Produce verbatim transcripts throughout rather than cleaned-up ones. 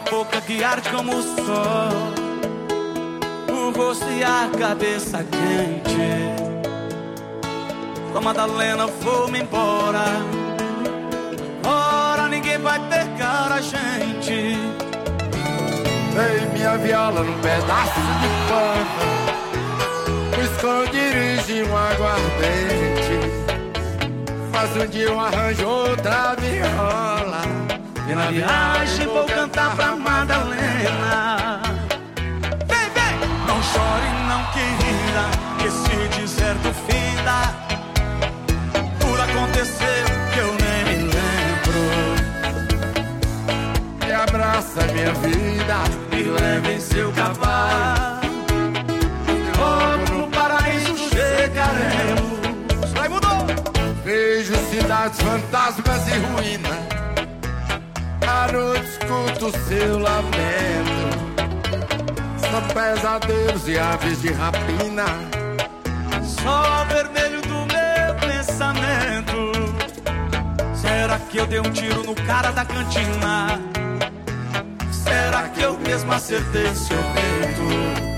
boca que arde como o sol, o rosto e a cabeça quente. Com a Madalena vou-me embora, ora ninguém vai pegar a gente. Ei, minha viola num pedaço de pano, o esconderijo um aguardente. Faz um dia eu arranjo outra viola, e na viagem vou cantar pra Madalena. Vem, vem! Não chore não, querida, que se deserto finda, por acontecer que eu nem me lembro. Me abraça minha vida, me leva em seu cavalo, logo no paraíso chegaremos. Vai, mudou! Vejo cidades, fantasmas e ruínas, à noite escuto seu lamento. São pesadelos e aves de rapina, só vermelho do meu pensamento. Será que eu dei um tiro no cara da cantina? Será que eu mesmo acertei seu peito?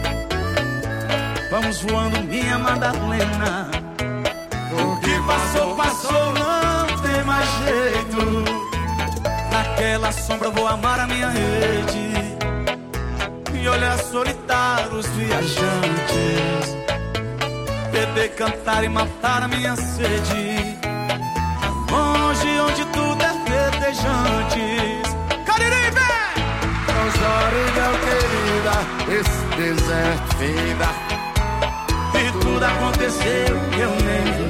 Vamos voando, minha Madalena, o que passou, passou, não tem mais jeito. Naquela sombra vou amar a minha rede e olhar solitários viajantes, beber, cantar e matar a minha sede, longe onde tudo é verdejante. Cariri, vem! Não chore não, querida, esse deserto finda, e tudo aconteceu que eu nem me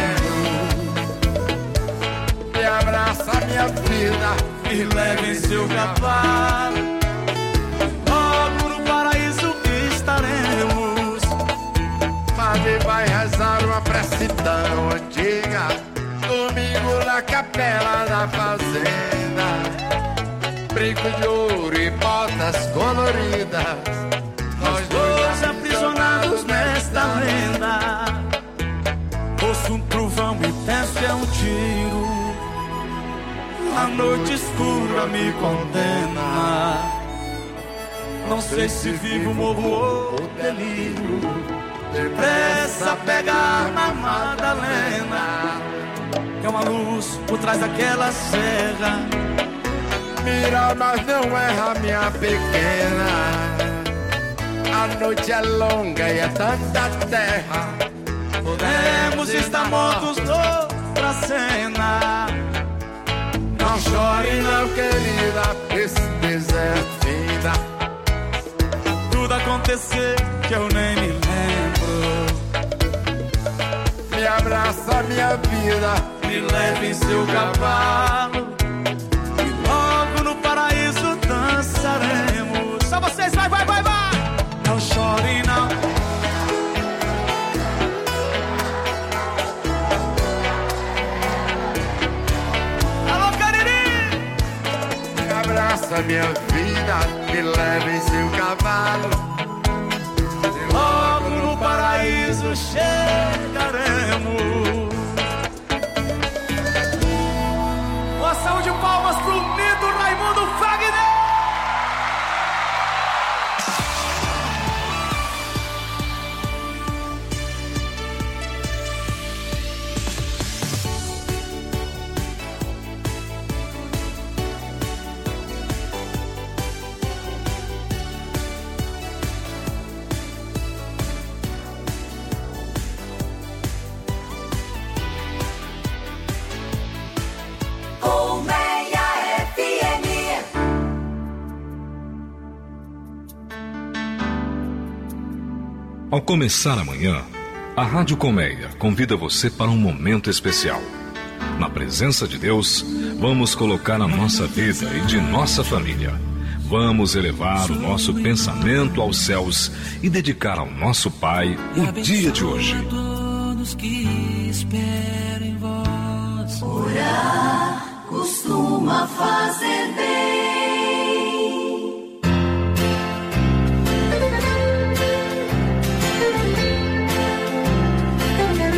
lembro. Me abraça minha vida, me leve em seu cavalo, logo no paraíso estaremos. Padre vai rezar uma prece tão antiga, domingo na capela da fazenda. Brinco de ouro e botas coloridas, nós dois aprisionados nesta lenda. Ouço um trovão intenso e é um tiro, a noite escura me condena. Não sei se vivo, morro ou delírio. Depressa pegar na Madalena, que é uma luz por trás daquela serra. Mira, mas não erra, minha pequena. A noite é longa e é tanta terra, podemos estar mortos noutra cena. Não chore não, querida, esse deserto finda, tudo acontecer que eu nem me lembro. Me abraça minha vida, me leve em seu cavalo, e logo no paraíso dançaremos. Só vocês, vai, vai, vai, vai! Não chore não. Abraça minha vida, me leva em seu cavalo, logo no paraíso chegaremos. Uma salva de palmas pro lindo Raimundo Fagner. Ao começar amanhã, a Rádio Colmeia convida você para um momento especial. Na presença de Deus, vamos colocar a nossa vida e de nossa família. Vamos elevar o nosso pensamento aos céus e dedicar ao nosso Pai o dia de hoje. Todos que esperam em vós. Orar costuma fazer bem.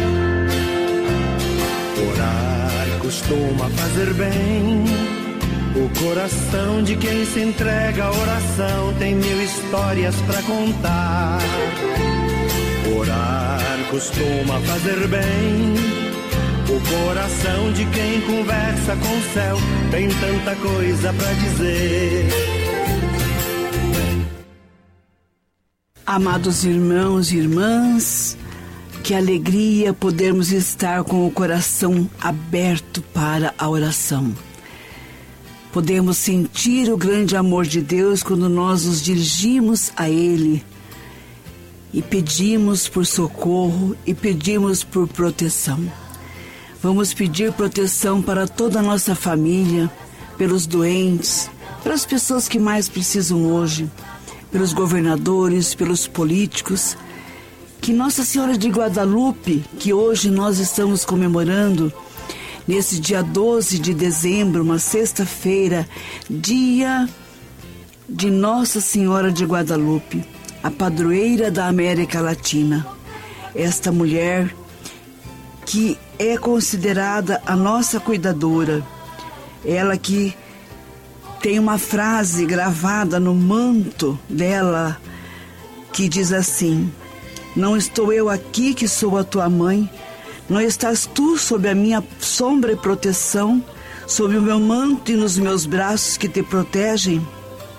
Costuma fazer bem, O coração de quem se entrega à oração tem mil histórias pra contar. Orar costuma fazer bem. O coração de quem conversa com o céu tem tanta coisa pra dizer. Amados irmãos e irmãs, que alegria podermos estar com o coração aberto para a oração. Podemos sentir o grande amor de Deus quando nós nos dirigimos a Ele e pedimos por socorro e pedimos por proteção. Vamos pedir proteção para toda a nossa família, pelos doentes, pelas pessoas que mais precisam hoje, pelos governadores, pelos políticos. Que Nossa Senhora de Guadalupe, que hoje nós estamos comemorando, nesse dia doze de dezembro, uma sexta-feira, dia de Nossa Senhora de Guadalupe, a padroeira da América Latina. Esta mulher que é considerada a nossa cuidadora, ela que tem uma frase gravada no manto dela que diz assim: não estou eu aqui que sou a tua mãe, não estás tu sob a minha sombra e proteção, sob o meu manto e nos meus braços que te protegem?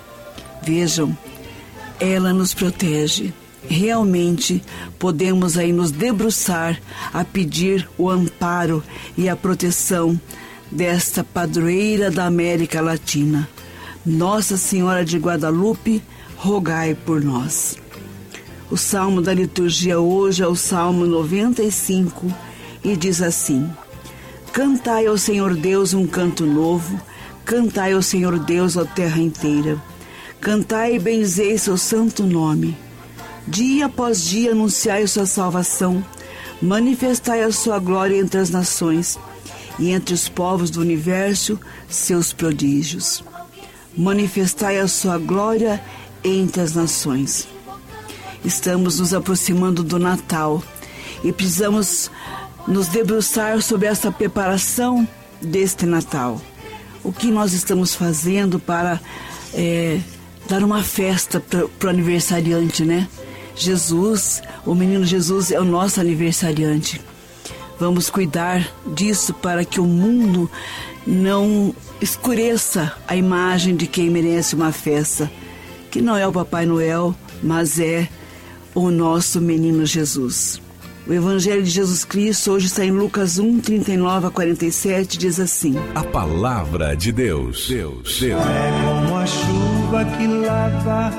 Vejam, ela nos protege. Realmente podemos aí nos debruçar a pedir o amparo e a proteção desta padroeira da América Latina. Nossa Senhora de Guadalupe, rogai por nós. O salmo da liturgia hoje é o Salmo noventa e cinco e diz assim: cantai ao Senhor Deus um canto novo, cantai ao Senhor Deus, ó terra inteira. Cantai e benzei seu santo nome. Dia após dia anunciai a sua salvação, manifestai a sua glória entre as nações e entre os povos do universo seus prodígios. Manifestai a sua glória entre as nações. Estamos nos aproximando do Natal e precisamos nos debruçar sobre essa preparação deste Natal. O que nós estamos fazendo para é, dar uma festa para o aniversariante, né? Jesus, o menino Jesus é o nosso aniversariante. Vamos cuidar disso para que o mundo não escureça a imagem de quem merece uma festa, que não é o Papai Noel, mas é o nosso menino Jesus. O Evangelho de Jesus Cristo hoje está em Lucas um, trinta e nove a quarenta e sete, diz assim: a palavra de Deus. Deus, Deus. É como a chuva que lava,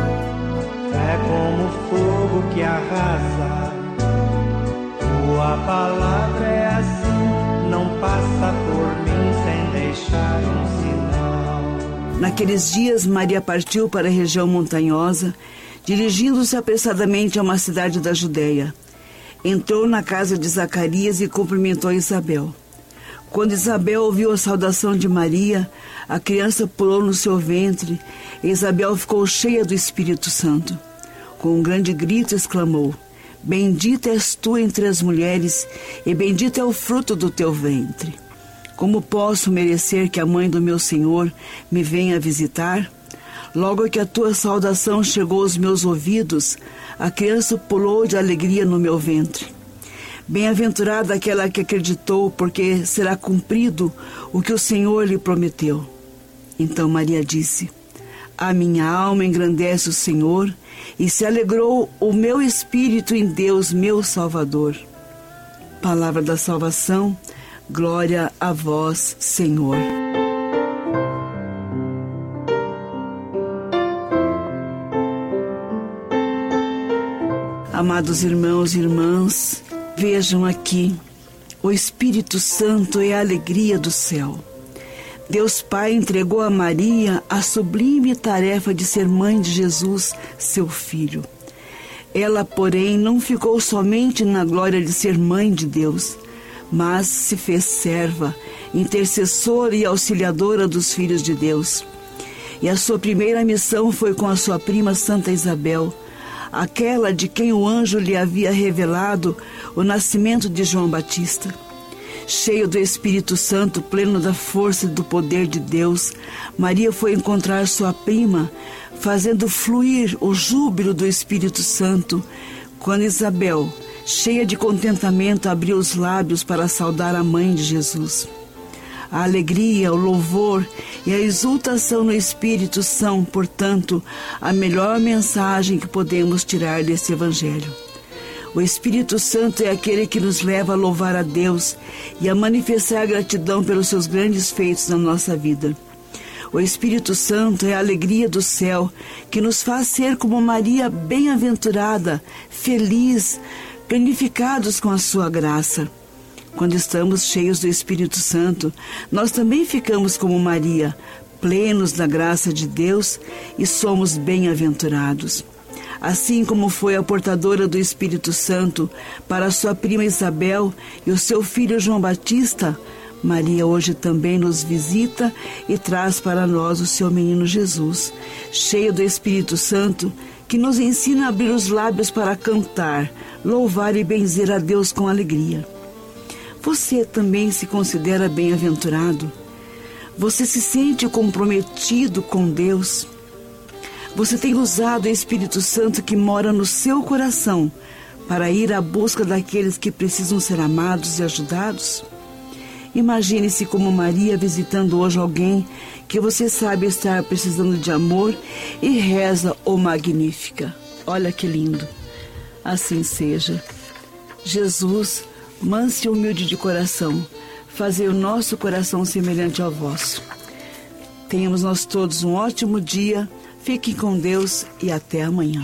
é como o fogo que arrasa. Tua palavra é assim, não passa por mim sem deixar um sinal. Naqueles dias, Maria partiu para a região montanhosa, dirigindo-se apressadamente a uma cidade da Judéia. Entrou na casa de Zacarias e cumprimentou Isabel. Quando Isabel ouviu a saudação de Maria, a criança pulou no seu ventre e Isabel ficou cheia do Espírito Santo. Com um grande grito exclamou: bendita és tu entre as mulheres e bendito é o fruto do teu ventre. Como posso merecer que a mãe do meu Senhor me venha visitar? Logo que a tua saudação chegou aos meus ouvidos, a criança pulou de alegria no meu ventre. Bem-aventurada aquela que acreditou, porque será cumprido o que o Senhor lhe prometeu. Então Maria disse: a minha alma engrandece o Senhor, e se alegrou o meu espírito em Deus, meu Salvador. Palavra da salvação, glória a vós, Senhor. Amados irmãos e irmãs, vejam aqui, o Espírito Santo é a alegria do céu. Deus Pai entregou a Maria a sublime tarefa de ser mãe de Jesus, seu filho. Ela, porém, não ficou somente na glória de ser mãe de Deus, mas se fez serva, intercessora e auxiliadora dos filhos de Deus. E a sua primeira missão foi com a sua prima Santa Isabel, aquela de quem o anjo lhe havia revelado o nascimento de João Batista. Cheio do Espírito Santo, pleno da força e do poder de Deus, Maria foi encontrar sua prima, fazendo fluir o júbilo do Espírito Santo, quando Isabel, cheia de contentamento, abriu os lábios para saudar a mãe de Jesus. A alegria, o louvor e a exultação no Espírito são, portanto, a melhor mensagem que podemos tirar desse Evangelho. O Espírito Santo é aquele que nos leva a louvar a Deus e a manifestar gratidão pelos seus grandes feitos na nossa vida. O Espírito Santo é a alegria do céu que nos faz ser como Maria bem-aventurada, feliz, planificados com a sua graça. Quando estamos cheios do Espírito Santo, nós também ficamos como Maria, plenos da graça de Deus e somos bem-aventurados. Assim como foi a portadora do Espírito Santo para sua prima Isabel e o seu filho João Batista, Maria hoje também nos visita e traz para nós o seu menino Jesus, cheio do Espírito Santo, que nos ensina a abrir os lábios para cantar, louvar e benzer a Deus com alegria. Você também se considera bem-aventurado? Você se sente comprometido com Deus? Você tem usado o Espírito Santo que mora no seu coração para ir à busca daqueles que precisam ser amados e ajudados? Imagine-se como Maria visitando hoje alguém que você sabe estar precisando de amor e reza o Magnífica. Olha que lindo. Assim seja. Jesus, manso e humilde de coração, fazei o nosso coração semelhante ao vosso. Tenhamos nós todos um ótimo dia, fiquem com Deus e até amanhã.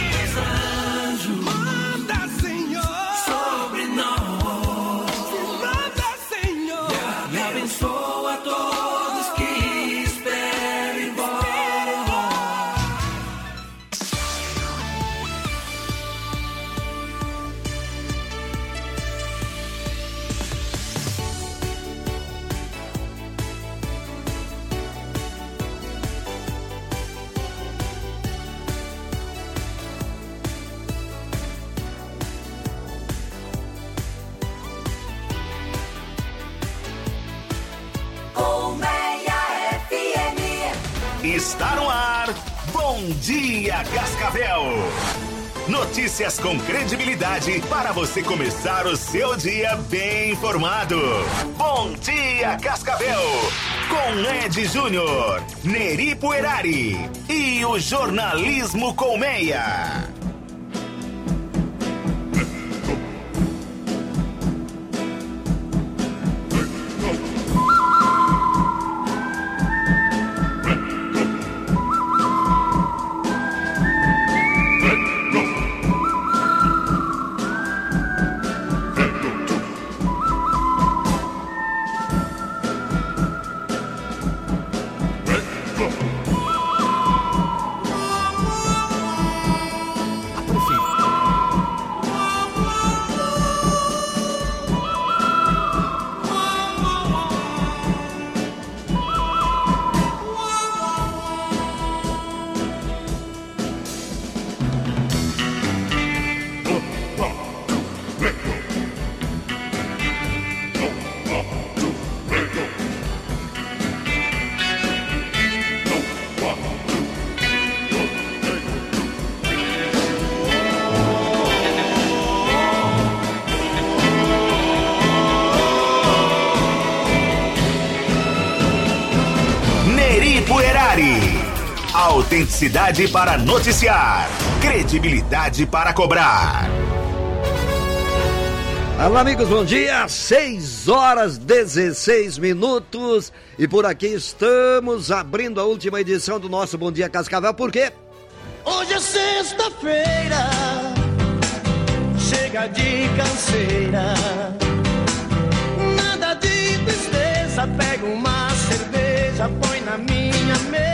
Está no ar, Bom Dia Cascavel. Notícias com credibilidade para você começar o seu dia bem informado. Bom Dia Cascavel, com Ed Júnior, Neri Puerari e o Jornalismo Colmeia. Autenticidade para noticiar, credibilidade para cobrar. Olá, amigos, bom dia, seis horas dezesseis minutos e por aqui estamos abrindo a última edição do nosso Bom Dia Cascavel, por quê? Hoje é sexta-feira, chega de canseira, nada de tristeza, pega uma cerveja, põe na minha mesa.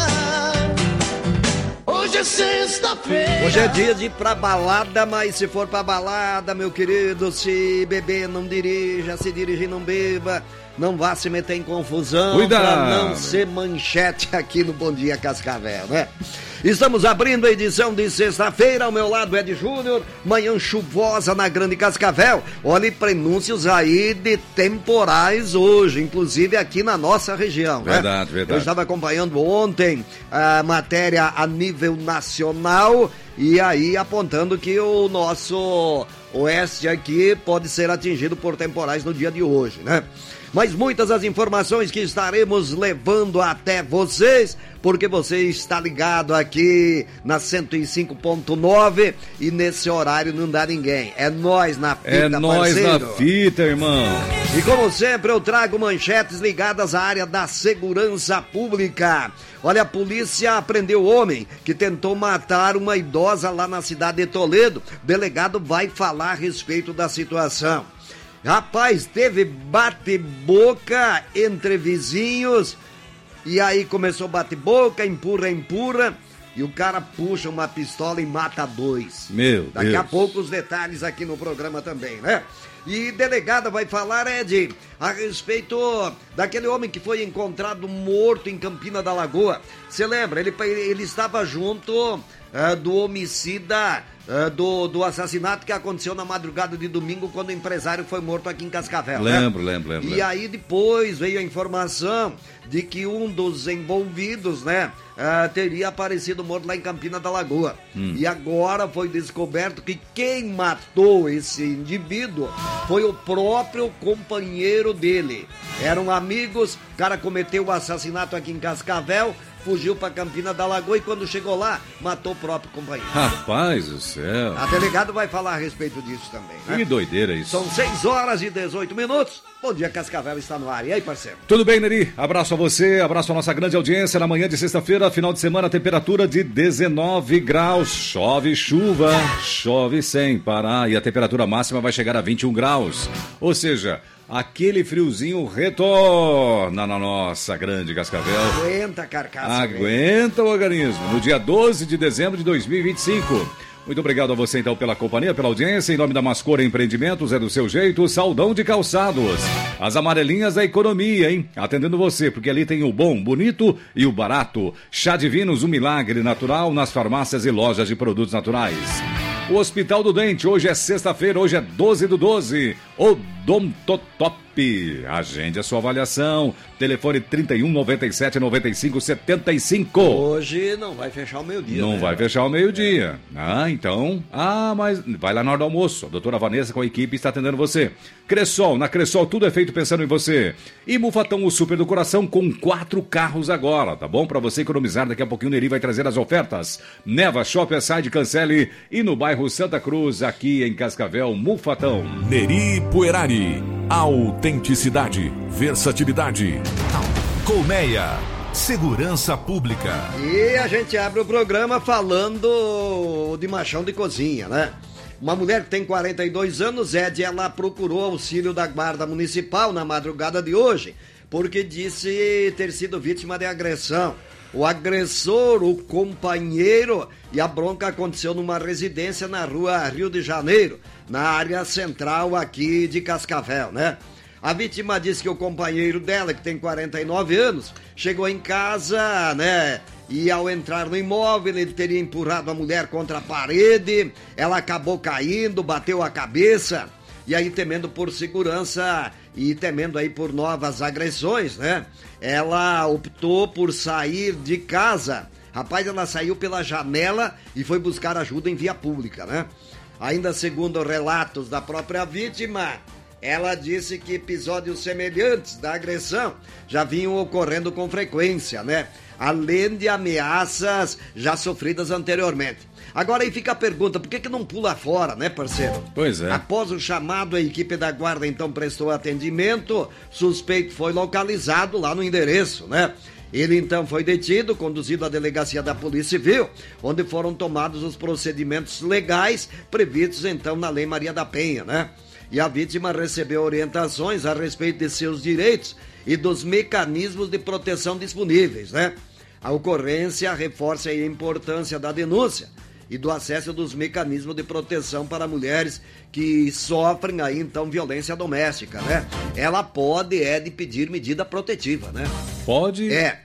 Hoje é sexta-feira. Hoje é dia de ir pra balada, mas se for pra balada, meu querido, se beber não dirija, se dirigir não beba, não vá se meter em confusão. Cuidado. Pra não ser manchete aqui no Bom Dia Cascavel, né? Estamos abrindo a edição de sexta-feira, ao meu lado Ed Júnior, manhã chuvosa na Grande Cascavel. Olha, prenúncios aí de temporais hoje, inclusive aqui na nossa região. Verdade, né? verdade. Eu estava acompanhando ontem a matéria a nível nacional e aí apontando que o nosso oeste aqui pode ser atingido por temporais no dia de hoje, né? Mas muitas as informações que estaremos levando até vocês, porque você está ligado aqui na cento e cinco ponto nove e nesse horário não dá ninguém. É nós na fita, É nós parceiro. na fita, irmão. E como sempre eu trago manchetes ligadas à área da segurança pública. Olha, a polícia prendeu o homem que tentou matar uma idosa lá na cidade de Toledo. O delegado vai falar a respeito da situação. Rapaz, teve bate-boca entre vizinhos, e aí começou bate-boca, empurra, empurra, e o cara puxa uma pistola e mata dois. Meu Daqui Deus. a pouco os detalhes aqui no programa também, né? E delegada vai falar, Ed, a respeito daquele homem que foi encontrado morto em Campina da Lagoa. Você lembra? Ele, ele estava junto uh, do homicida... Uh, do, do assassinato que aconteceu na madrugada de domingo, quando o empresário foi morto aqui em Cascavel. Lembro, né? lembro, lembro. E lembro. aí depois veio a informação de que um dos envolvidos, né, uh, teria aparecido morto lá em Campina da Lagoa. Hum. E agora foi descoberto que quem matou esse indivíduo foi o próprio companheiro dele. Eram amigos, o cara cometeu o assassinato aqui em Cascavel, fugiu para Campina da Lagoa e quando chegou lá, matou o próprio companheiro. Rapaz do céu. A delegada vai falar a respeito disso também, né? Que doideira isso. São seis horas e dezoito minutos. Bom dia, Cascavel está no ar. E aí, parceiro? Tudo bem, Neri? Abraço a você, abraço a nossa grande audiência na manhã de sexta-feira, final de semana, temperatura de dezenove graus. Chove chuva, chove sem parar e a temperatura máxima vai chegar a vinte e um graus. Ou seja, aquele friozinho retorna na nossa grande Cascavel. Aguenta, carcaça. Aguenta o organismo. No dia doze de dezembro de dois mil e vinte e cinco. Muito obrigado a você, então, pela companhia, pela audiência. Em nome da Mascora Empreendimentos, é do seu jeito, Saldão de Calçados. As amarelinhas da economia, hein? Atendendo você, porque ali tem o bom, bonito e o barato. Chá de Vinos, um milagre natural nas farmácias e lojas de produtos naturais. O Hospital do Dente, hoje é sexta-feira, hoje é doze do doze. Odontotop. Agende a sua avaliação. Telefone trinta e um, noventa e sete, noventa e cinco, setenta e cinco. Hoje não vai fechar o meio-dia. Não né? vai fechar o meio-dia. É. Ah, então. Ah, mas vai lá na hora do almoço. A doutora Vanessa com a equipe está atendendo você. Cressol, na Cressol tudo é feito pensando em você. E Mufatão, o super do coração, com quatro carros agora, tá bom? Para você economizar, daqui a pouquinho o Neri vai trazer as ofertas. Neva, Shopper, Side, cancele. E no bairro Santa Cruz, aqui em Cascavel, Mufatão. Neri Puerari. Autenticidade, versatilidade. Colmeia, segurança pública. E a gente abre o programa falando de machão de cozinha, né? Uma mulher que tem quarenta e dois anos, Ed, ela procurou auxílio da Guarda Municipal na madrugada de hoje, porque disse ter sido vítima de agressão. O agressor, o companheiro, e a bronca aconteceu numa residência na rua Rio de Janeiro, na área central aqui de Cascavel, né? A vítima disse que o companheiro dela, que tem quarenta e nove anos, chegou em casa, né? E ao entrar no imóvel, ele teria empurrado a mulher contra a parede, ela acabou caindo, bateu a cabeça, e aí temendo por segurança e temendo aí por novas agressões, né? Ela optou por sair de casa. Rapaz, ela saiu pela janela e foi buscar ajuda em via pública, né? Ainda segundo relatos da própria vítima, ela disse que episódios semelhantes da agressão já vinham ocorrendo com frequência, né? Além de ameaças já sofridas anteriormente. Agora aí fica a pergunta, por que que não pula fora, né, parceiro? Pois é. Após o chamado, a equipe da guarda então prestou atendimento, suspeito foi localizado lá no endereço, né? Ele então foi detido, conduzido à delegacia da Polícia Civil, onde foram tomados os procedimentos legais previstos então na Lei Maria da Penha, né? E a vítima recebeu orientações a respeito de seus direitos e dos mecanismos de proteção disponíveis, né? A ocorrência reforça a importância da denúncia e do acesso dos mecanismos de proteção para mulheres que sofrem aí então violência doméstica, né? Ela pode é de pedir medida protetiva, né? Pode? É.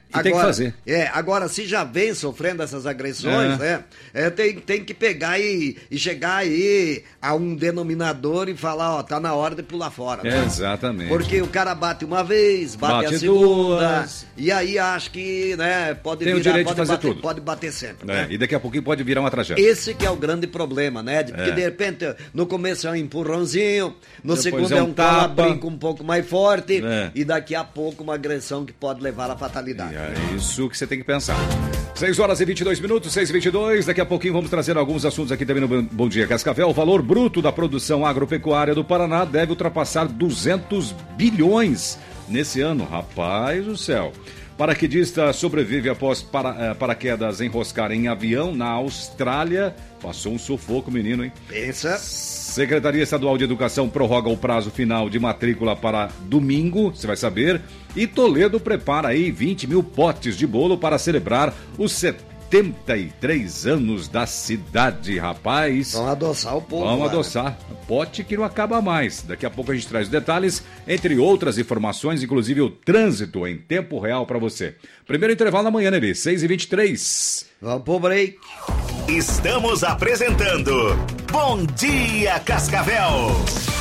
que tem que fazer. É, agora, se já vem sofrendo essas agressões, É. né? É, tem, tem que pegar e, e chegar aí a um denominador e falar, ó, tá na hora de pular fora. Né? Exatamente. Porque o cara bate uma vez, bate, Bate a segunda, duas. e aí acha que, né, pode Tem o virar, direito de pode fazer bater, tudo. pode bater sempre, É, né? e daqui a pouquinho pode virar uma tragédia. Esse que é o grande problema, né? De- Porque É. de repente, no começo é um empurrãozinho, no Depois segundo é é um um tapa. calabrinco um pouco mais forte, É. e daqui a pouco uma agressão que pode levar à fatalidade. É isso que você tem que pensar. seis horas e vinte e dois minutos, seis e vinte e dois. Daqui a pouquinho vamos trazer alguns assuntos aqui também no Bom Dia Cascavel. O valor bruto da produção agropecuária do Paraná deve ultrapassar duzentos bilhões nesse ano. Rapaz do céu. Paraquedista sobrevive após para, eh, paraquedas enroscar em avião na Austrália. Passou um sufoco, menino, hein? Pensa. Secretaria Estadual de Educação prorroga o prazo final de matrícula para domingo, você vai saber. E Toledo prepara aí vinte mil potes de bolo para celebrar os setenta e três anos da cidade, rapaz. Vamos adoçar o povo. Vamos lá, né? adoçar. Pote que não acaba mais. Daqui a pouco a gente traz os detalhes, entre outras informações, inclusive o trânsito em tempo real para você. Primeiro intervalo da manhã, Nelly, seis e vinte e três. Vamos pro break. Estamos apresentando Bom Dia Cascavel.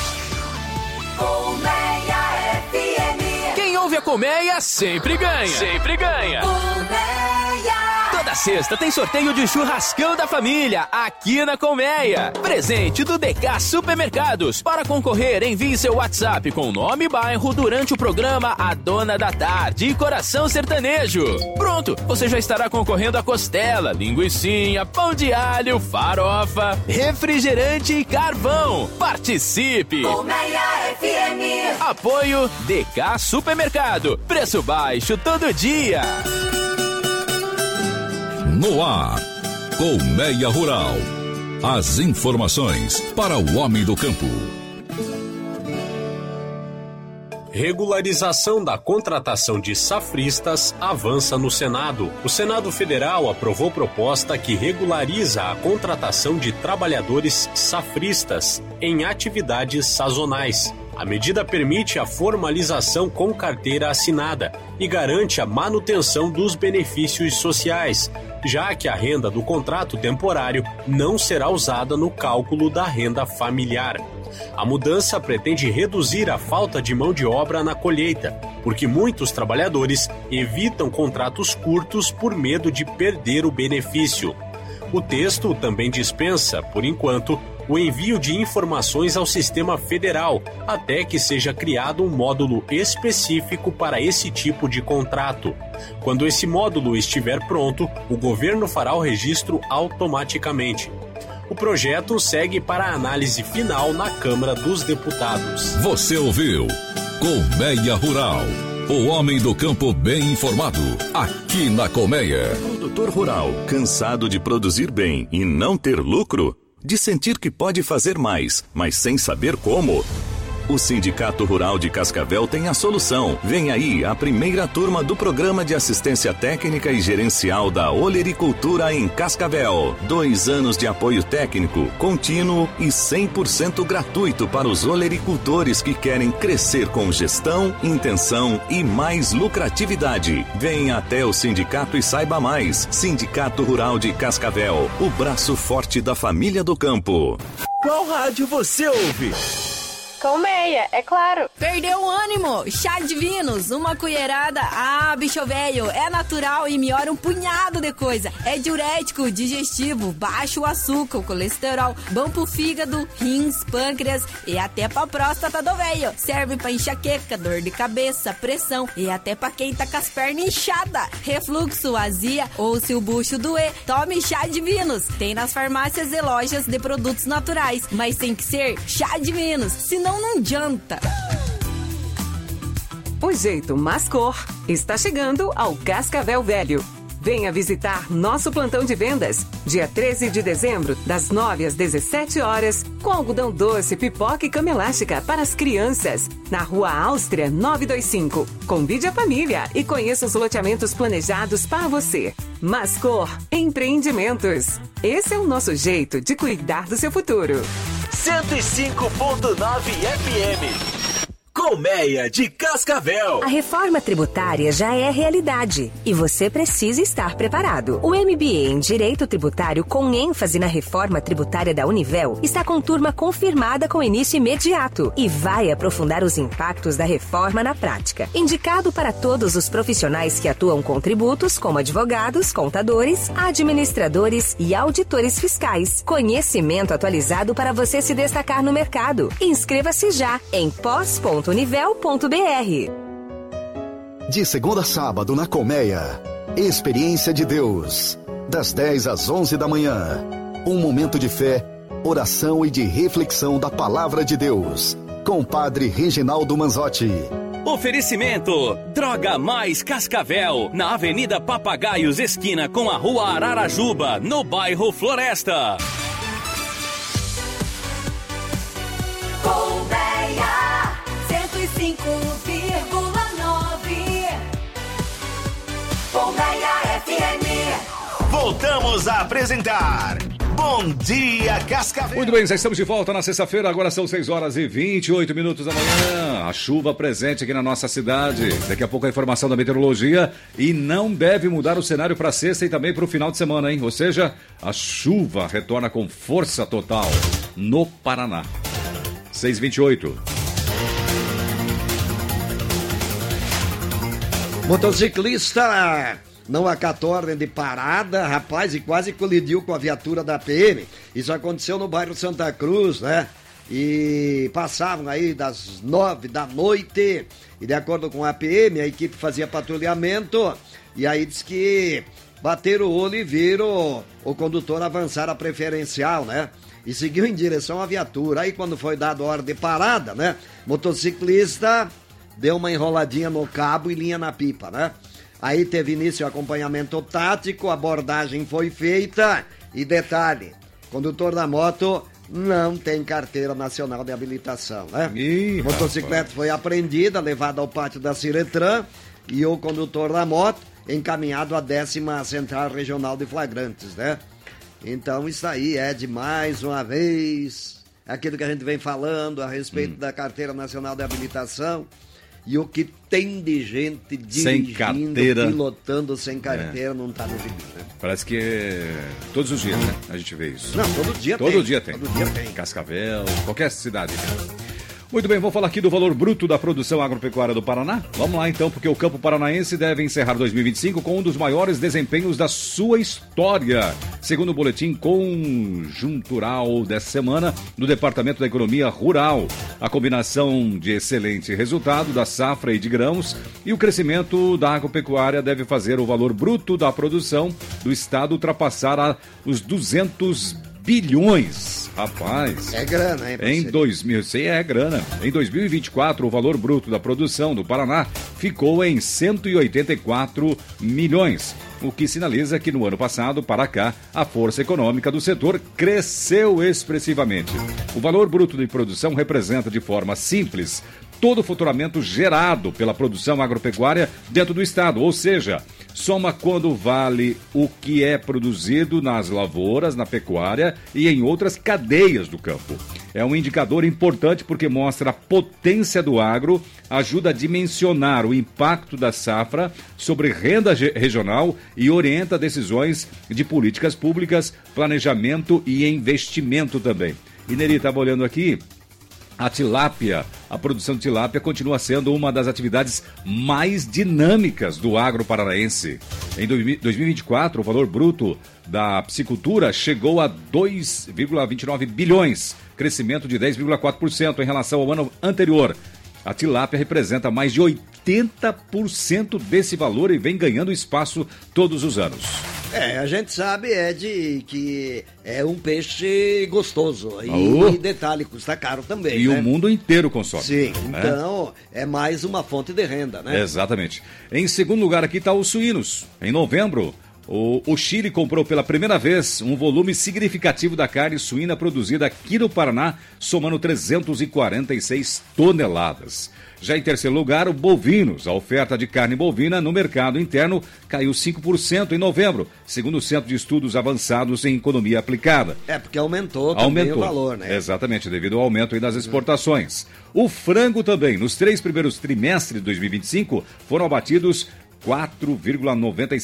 Colmeia F M. Quem ouve a Colmeia sempre ganha. Sempre ganha. Colmeia. Toda sexta tem sorteio de churrascão da família aqui na Colmeia. Presente do D K Supermercados. Para concorrer, envie seu WhatsApp com nome e bairro durante o programa A Dona da Tarde e Coração Sertanejo. Pronto, você já estará concorrendo a costela, linguicinha, pão de alho, farofa, refrigerante e carvão. Participe! Colmeia F M. Apoio D K Supermercado. Preço baixo todo dia. No ar, Colmeia Rural. As informações para o homem do campo. Regularização da contratação de safristas avança no Senado. O Senado Federal aprovou proposta que regulariza a contratação de trabalhadores safristas em atividades sazonais. A medida permite a formalização com carteira assinada e garante a manutenção dos benefícios sociais, já que a renda do contrato temporário não será usada no cálculo da renda familiar. A mudança pretende reduzir a falta de mão de obra na colheita, porque muitos trabalhadores evitam contratos curtos por medo de perder o benefício. O texto também dispensa, por enquanto, o envio de informações ao sistema federal, até que seja criado um módulo específico para esse tipo de contrato. Quando esse módulo estiver pronto, o governo fará o registro automaticamente. O projeto segue para a análise final na Câmara dos Deputados. Você ouviu Colmeia Rural. O homem do campo bem informado, aqui na Colmeia. Produtor rural, cansado de produzir bem e não ter lucro? De sentir que pode fazer mais, mas sem saber como? O Sindicato Rural de Cascavel tem a solução. Vem aí a primeira turma do Programa de Assistência Técnica e Gerencial da Olericultura em Cascavel. Dois anos de apoio técnico, contínuo e cem por cento gratuito para os olericultores que querem crescer com gestão, intenção e mais lucratividade. Venha até o sindicato e saiba mais. Sindicato Rural de Cascavel, o braço forte da família do campo. Qual rádio você ouve? Colmeia, é claro. Perdeu o ânimo? Chá Divinos, uma colherada. Ah, bicho velho, é natural e melhora um punhado de coisa. É diurético, digestivo, baixo o açúcar, o colesterol, bom pro fígado, rins, pâncreas e até pra próstata do velho. Serve pra enxaqueca, dor de cabeça, pressão e até pra quem tá com as pernas inchadas. Refluxo, azia ou se o bucho doer, tome Chá Divinos. Tem nas farmácias e lojas de produtos naturais, mas tem que ser Chá Divinos, senão não adianta. O jeito Mascor está chegando ao Cascavel Velho. Venha visitar nosso plantão de vendas, dia treze de dezembro, das nove às dezessete horas, com algodão doce, pipoca e cama elástica para as crianças, na Rua Áustria novecentos e vinte e cinco. Convide a família e conheça os loteamentos planejados para você. Mascor Empreendimentos. Esse é o nosso jeito de cuidar do seu futuro. cento e cinco ponto nove F M. Colmeia de Cascavel. A reforma tributária já é realidade e você precisa estar preparado. O M B A em Direito Tributário, com ênfase na reforma tributária da Univel, está com turma confirmada com início imediato e vai aprofundar os impactos da reforma na prática. Indicado para todos os profissionais que atuam com tributos, como advogados, contadores, administradores e auditores fiscais. Conhecimento atualizado para você se destacar no mercado. Inscreva-se já em pós ponto univel ponto b r. De segunda a sábado na Colmeia, Experiência de Deus, das dez às onze da manhã. Um momento de fé, oração e de reflexão da Palavra de Deus, com o Padre Reginaldo Manzotti. Oferecimento Droga Mais Cascavel, na Avenida Papagaios, esquina com a Rua Ararajuba, no bairro Floresta. Colmeia, cento e cinco vírgula nove. Colmeia F M. Voltamos a apresentar Bom Dia Cascavel. Muito bem, já estamos de volta na sexta-feira, agora são seis horas e vinte e oito minutos da manhã. A chuva presente aqui na nossa cidade. Daqui a pouco a informação da meteorologia e não deve mudar o cenário para sexta e também para o final de semana, hein? Ou seja, a chuva retorna com força total no Paraná. seis e vinte e oito. Motociclista não acatou ordem de parada, rapaz, e quase colidiu com a viatura da P M. Isso aconteceu no bairro Santa Cruz, né? E passavam aí das nove da noite, e de acordo com a P M, a equipe fazia patrulhamento, e aí diz que bateram o olho e viram o condutor avançar a preferencial, né? E seguiu em direção à viatura. Aí quando foi dado ordem de parada, né? Motociclista deu uma enroladinha no cabo e linha na pipa, né? Aí teve início o acompanhamento tático, a abordagem foi feita e detalhe, condutor da moto não tem carteira nacional de habilitação, né? Ih, motocicleta rapaz. Foi apreendida, levada ao pátio da Ciretran e o condutor da moto encaminhado à décima Central Regional de Flagrantes, né? Então isso aí é de mais uma vez aquilo que a gente vem falando a respeito hum. da carteira nacional de habilitação. E o que tem de gente dirigindo, sem carteira, pilotando sem carteira, é. não tá no vídeo, né? Parece que é todos os dias, né? A gente vê isso. Não, todo dia todo tem. Dia tem. Todo dia tem. Cascavel, qualquer cidade. Muito bem, vamos falar aqui do valor bruto da produção agropecuária do Paraná? Vamos lá então, porque o campo paranaense deve encerrar dois mil e vinte e cinco com um dos maiores desempenhos da sua história. Segundo o boletim conjuntural dessa semana do Departamento da Economia Rural, a combinação de excelente resultado da safra e de grãos e o crescimento da agropecuária deve fazer o valor bruto da produção do estado ultrapassar a, os duzentos bilhões. Rapaz. É grana, hein? Em dois mil, sei, é grana. Em dois mil e vinte e quatro, o valor bruto da produção do Paraná ficou em cento e oitenta e quatro milhões, o que sinaliza que no ano passado, para cá, a força econômica do setor cresceu expressivamente. O valor bruto de produção representa de forma simples todo o faturamento gerado pela produção agropecuária dentro do estado, ou seja, soma quando vale o que é produzido nas lavouras, na pecuária e em outras cadeias do campo. É um indicador importante porque mostra a potência do agro, ajuda a dimensionar o impacto da safra sobre renda regional e orienta decisões de políticas públicas, planejamento e investimento também. E Neri, estava olhando aqui, a tilápia, a produção de tilápia continua sendo uma das atividades mais dinâmicas do agro paranaense. Em dois mil e vinte e quatro, o valor bruto da piscicultura chegou a dois vírgula vinte e nove bilhões, crescimento de dez vírgula quatro por cento em relação ao ano anterior. A tilápia representa mais de oitenta por cento desse valor e vem ganhando espaço todos os anos. É, a gente sabe, Ed, que é um peixe gostoso. E, Aô. e detalhe, custa caro também. E né? o mundo inteiro consome. Sim, então é? é mais uma fonte de renda, né? Exatamente. Em segundo lugar aqui está os suínos. Em novembro, O, o Chile comprou pela primeira vez um volume significativo da carne suína produzida aqui no Paraná, somando trezentas e quarenta e seis toneladas. Já em terceiro lugar, o bovinos. A oferta de carne bovina no mercado interno caiu cinco por cento em novembro, segundo o Centro de Estudos Avançados em Economia Aplicada. É, porque aumentou também aumentou. o valor, né? Exatamente, devido ao aumento aí das exportações. O frango também. Nos três primeiros trimestres de dois mil e vinte e cinco, foram abatidos quatro vírgula novecentos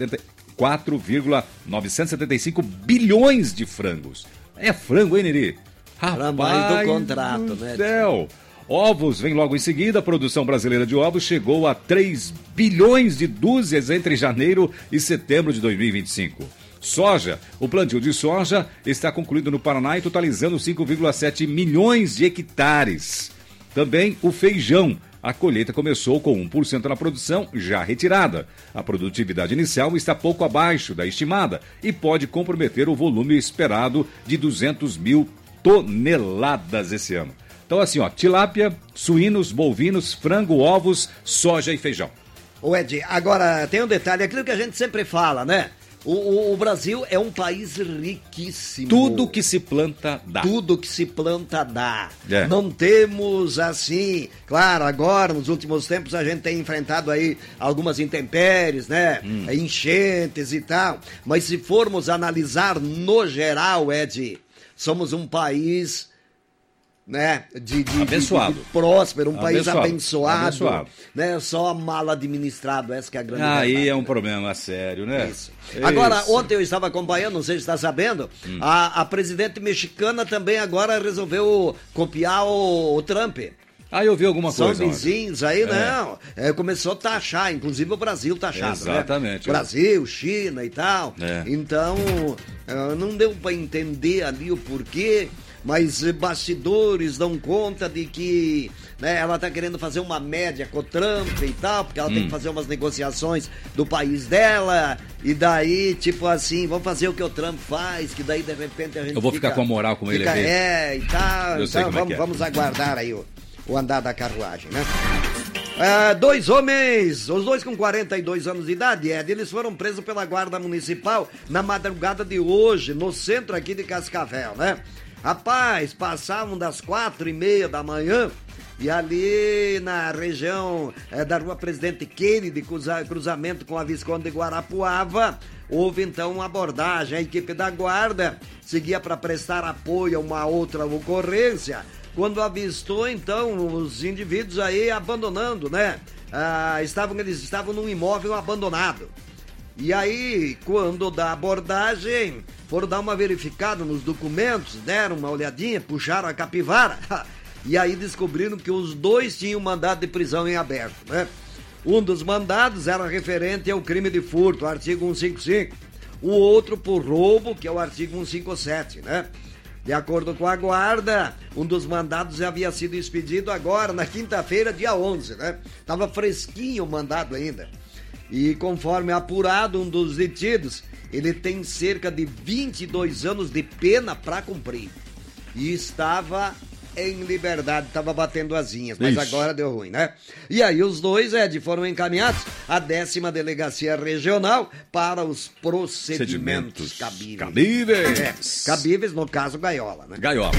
e setenta e cinco bilhões de frangos. É frango, hein, Neri? Rapaz do contrato, né? Céu. Ovos vem logo em seguida. A produção brasileira de ovos chegou a três bilhões de dúzias entre janeiro e setembro de dois mil e vinte e cinco. Soja. O plantio de soja está concluído no Paraná e totalizando cinco vírgula sete milhões de hectares. Também o feijão. A colheita começou com um por cento na produção já retirada. A produtividade inicial está pouco abaixo da estimada e pode comprometer o volume esperado de duzentas mil toneladas esse ano. Então assim, ó, tilápia, suínos, bovinos, frango, ovos, soja e feijão. Ô Ed, agora tem um detalhe, aquilo que a gente sempre fala, né? O, o, o Brasil é um país riquíssimo. Tudo que se planta dá. Tudo que se planta dá. É. Não temos assim, claro, agora nos últimos tempos a gente tem enfrentado aí algumas intempéries, né? Hum. Enchentes e tal. Mas se formos analisar no geral, Ed, somos um país, né, de, de, abençoado. De, de próspero, um abençoado. país abençoado, abençoado, né, só mal administrado, essa que é a grande Aí verdade, é um né? problema sério, né? Isso. Agora, ontem eu estava acompanhando, não sei se está sabendo, hum. a, a presidente mexicana também agora resolveu copiar o, o Trump. Ah, eu vi alguma São coisa. São vizinhos aí, é. não. É, começou a taxar, inclusive o Brasil taxado. Exatamente. Né? Brasil, China e tal. É. Então, não deu para entender ali o porquê. Mas bastidores dão conta de que, né, ela está querendo fazer uma média com o Trump e tal, porque ela hum. tem que fazer umas negociações do país dela, e daí, tipo assim, vamos fazer o que o Trump faz, que daí de repente a gente Eu vou fica, ficar com a moral com ele fica, aqui. É, e tal. Eu sei então, como vamos, é que é. vamos aguardar aí o, o andar da carruagem, né? É, dois homens, os dois com quarenta e dois anos de idade, Ed, eles foram presos pela guarda municipal na madrugada de hoje, no centro aqui de Cascavel, né? Rapaz, passavam das quatro e meia da manhã e ali na região é, da rua Presidente Kennedy, cruza, cruzamento com a Visconde de Guarapuava, houve então uma abordagem. A equipe da guarda seguia para prestar apoio a uma outra ocorrência, quando avistou então os indivíduos aí abandonando, né? Ah, estavam, eles estavam num imóvel abandonado. E aí, quando da abordagem, foram dar uma verificada nos documentos, deram uma olhadinha, puxaram a capivara, e aí descobriram que os dois tinham mandado de prisão em aberto, né? Um dos mandados era referente ao crime de furto, artigo cento e cinquenta e cinco. O outro por roubo, que é o artigo cento e cinquenta e sete, né? De acordo com a guarda, um dos mandados havia sido expedido agora, na quinta-feira, dia onze, né? Tava fresquinho o mandado ainda. E conforme apurado, um dos detidos, ele tem cerca de vinte e dois anos de pena para cumprir. E estava em liberdade, estava batendo asinhas, mas Ixi. agora deu ruim, né? E aí os dois, Ed, foram encaminhados à décima Delegacia Regional para os procedimentos, procedimentos cabíveis. Cabíveis! É, cabíveis, no caso, gaiola, né? Gaiola.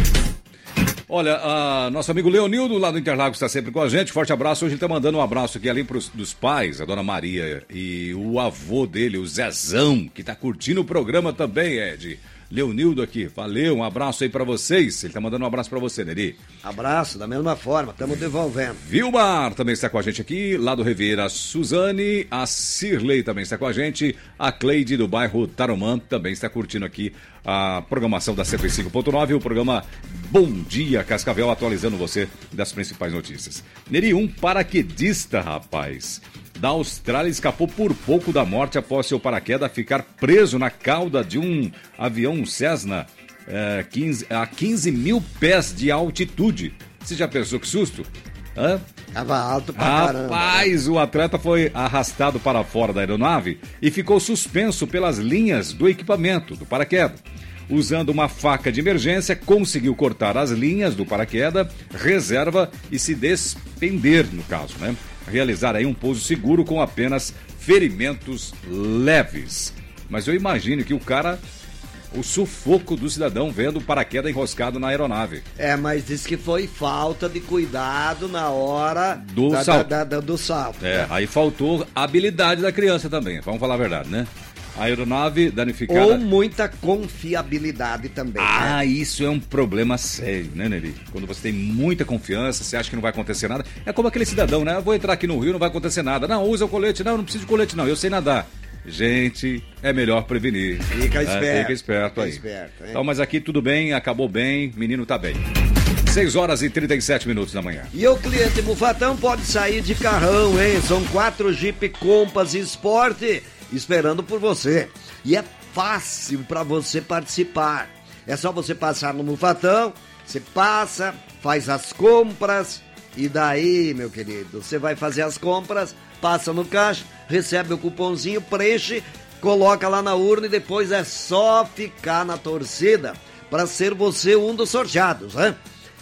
Olha, a, nosso amigo Leonildo, lá do Interlagos, está sempre com a gente. Forte abraço. Hoje ele está mandando um abraço aqui ali pros, dos pais, a dona Maria e o avô dele, o Zezão, que está curtindo o programa também, Ed. Leonildo aqui, valeu, um abraço aí pra vocês. Ele tá mandando um abraço pra você, Neri. Abraço, da mesma forma, estamos devolvendo. Vilmar também está com a gente aqui, lá do Ribeira, Suzane, a Cirlei também está com a gente, a Cleide do bairro Tarumã também está curtindo aqui a programação da cento e cinco ponto nove, o programa Bom Dia Cascavel, atualizando você das principais notícias. Neri, um paraquedista, rapaz, da Austrália escapou por pouco da morte após seu paraquedas ficar preso na cauda de um avião Cessna é, quinze, a quinze mil pés de altitude. Você já pensou que susto? Hã? Tava alto pra Rapaz, caramba. Rapaz, o atleta foi arrastado para fora da aeronave e ficou suspenso pelas linhas do equipamento do paraquedas. Usando uma faca de emergência, conseguiu cortar as linhas do paraquedas, reserva e se despender, no caso, né? Realizar aí um pouso seguro com apenas ferimentos leves. Mas eu imagino que o cara, o sufoco do cidadão vendo o paraquedas enroscado na aeronave. É, mas diz que foi falta de cuidado na hora do da, salto. Da, da, do salto. É, né? aí faltou a habilidade da criança também, vamos falar a verdade, né? A aeronave danificada. Ou muita confiabilidade também. Ah, né? Isso é um problema sério, né, Nelly? Quando você tem muita confiança, você acha que não vai acontecer nada. É como aquele cidadão, né? Eu vou entrar aqui no rio, não vai acontecer nada. Não, usa o colete. Não, eu não preciso de colete, não. Eu sei nadar. Gente, é melhor prevenir. Fica esperto. É, fica esperto fica aí. Esperto, então, mas aqui tudo bem, acabou bem, menino tá bem. seis horas e trinta e sete minutos da manhã. E o cliente Mufatão pode sair de carrão, hein? São quatro Jeep Compass Sport esperando por você. E é fácil para você participar. É só você passar no Mufatão, você passa, faz as compras e daí, meu querido, você vai fazer as compras, passa no caixa, recebe o cupomzinho, preenche, coloca lá na urna e depois é só ficar na torcida para ser você um dos sorteados, né?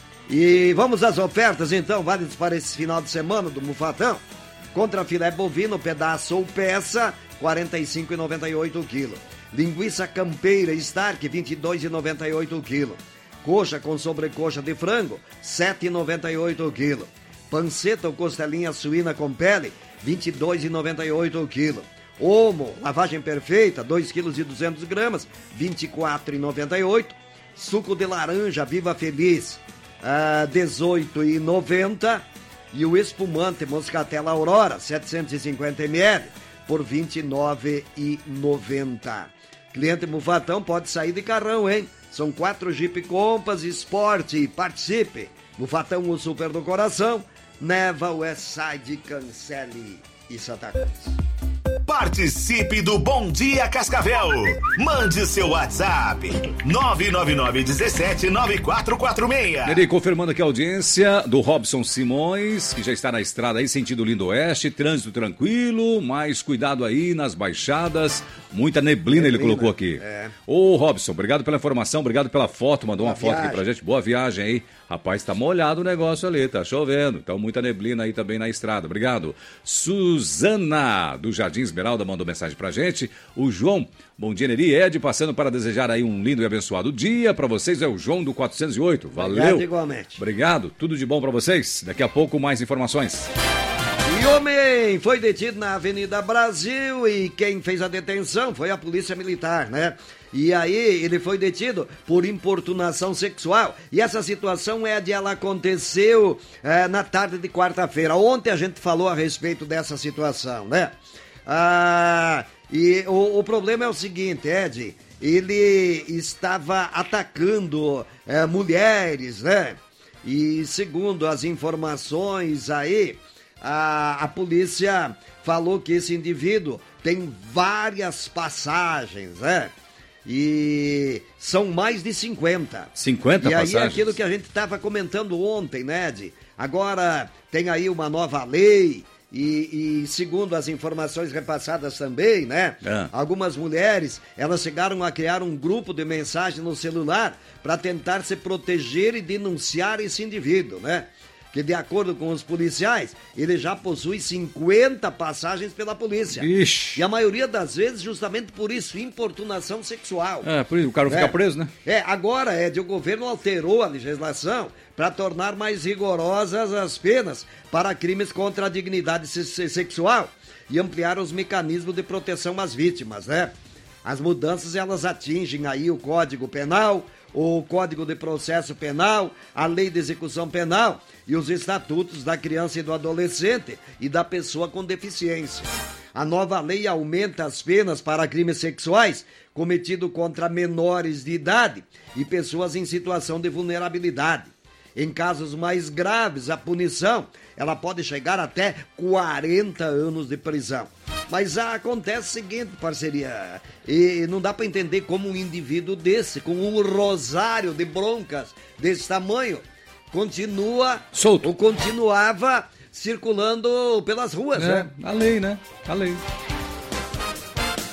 E vamos às ofertas então, válidas para esse final de semana do Mufatão. Contra filé bovino, pedaço ou peça, quarenta e cinco reais e noventa e oito centavos o quilo. Linguiça campeira Stark, vinte e dois reais e noventa e oito centavos o quilo. Coxa com sobrecoxa de frango, sete reais e noventa e oito centavos o quilo. Panceta ou costelinha suína com pele, vinte e dois reais e noventa e oito centavos o quilo. Omo, lavagem perfeita, dois quilos e duzentas gramas, vinte e quatro reais e noventa e oito centavos. Suco de laranja Viva Feliz, uh, dezoito reais e noventa centavos. E o espumante Moscatel Aurora, setecentos e cinquenta mililitros, por vinte e nove reais e noventa centavos. Cliente Mufatão pode sair de carrão, hein? São quatro Jeep Compass Sport. Participe. Mufatão, o super do coração. Neva, Westside, Cancele e Santa Cruz. Participe do Bom Dia Cascavel. Mande seu WhatsApp nove nove nove um sete nove quatro quatro seis. Neri, confirmando aqui a audiência do Robson Simões, que já está na estrada aí, sentido Lindo Oeste, trânsito tranquilo, mas cuidado aí nas baixadas, muita neblina, neblina ele colocou aqui. É. Ô Robson, obrigado pela informação, obrigado pela foto, mandou Boa uma viagem. foto aqui pra gente, boa viagem aí. Rapaz, tá molhado o negócio ali, tá chovendo, então muita neblina aí também na estrada, obrigado. Suzana, do Jardim Esmeralda, mandou mensagem pra gente. O João, bom dia, Neri, Ed, passando para desejar aí um lindo e abençoado dia pra vocês, é o João do quatrocentos e oito, valeu. Obrigado igualmente. Obrigado, tudo de bom pra vocês, daqui a pouco mais informações. E homem foi detido na Avenida Brasil e quem fez a detenção foi a Polícia Militar, né? E aí ele foi detido por importunação sexual. E essa situação, Ed, ela aconteceu é, na tarde de quarta-feira. Ontem a gente falou a respeito dessa situação, né? Ah, e o, o problema é o seguinte, Ed, ele estava atacando é, mulheres, né? E segundo as informações aí, a, a polícia falou que esse indivíduo tem várias passagens, né? E são mais de cinquenta. cinquenta e passagens? E aí aquilo que a gente estava comentando ontem, né, Ed? Agora tem aí uma nova lei e, e segundo as informações repassadas também, né? É. Algumas mulheres, elas chegaram a criar um grupo de mensagem no celular para tentar se proteger e denunciar esse indivíduo, né? Que de acordo com os policiais, ele já possui cinquenta passagens pela polícia. Ixi. E a maioria das vezes justamente por isso, importunação sexual. É, por isso o cara é. fica preso, né? É, agora, Ed, o governo alterou a legislação para tornar mais rigorosas as penas para crimes contra a dignidade sexual e ampliar os mecanismos de proteção às vítimas, né? As mudanças, elas atingem aí o Código Penal, o Código de Processo Penal, a Lei de Execução Penal e os estatutos da criança e do adolescente e da pessoa com deficiência. A nova lei aumenta as penas para crimes sexuais cometidos contra menores de idade e pessoas em situação de vulnerabilidade. Em casos mais graves, a punição ela pode chegar até quarenta anos de prisão. Mas ah, acontece o seguinte, parceria, e não dá para entender como um indivíduo desse, com um rosário de broncas desse tamanho, continua, solto, ou continuava circulando pelas ruas, é, né? A lei, né? A lei.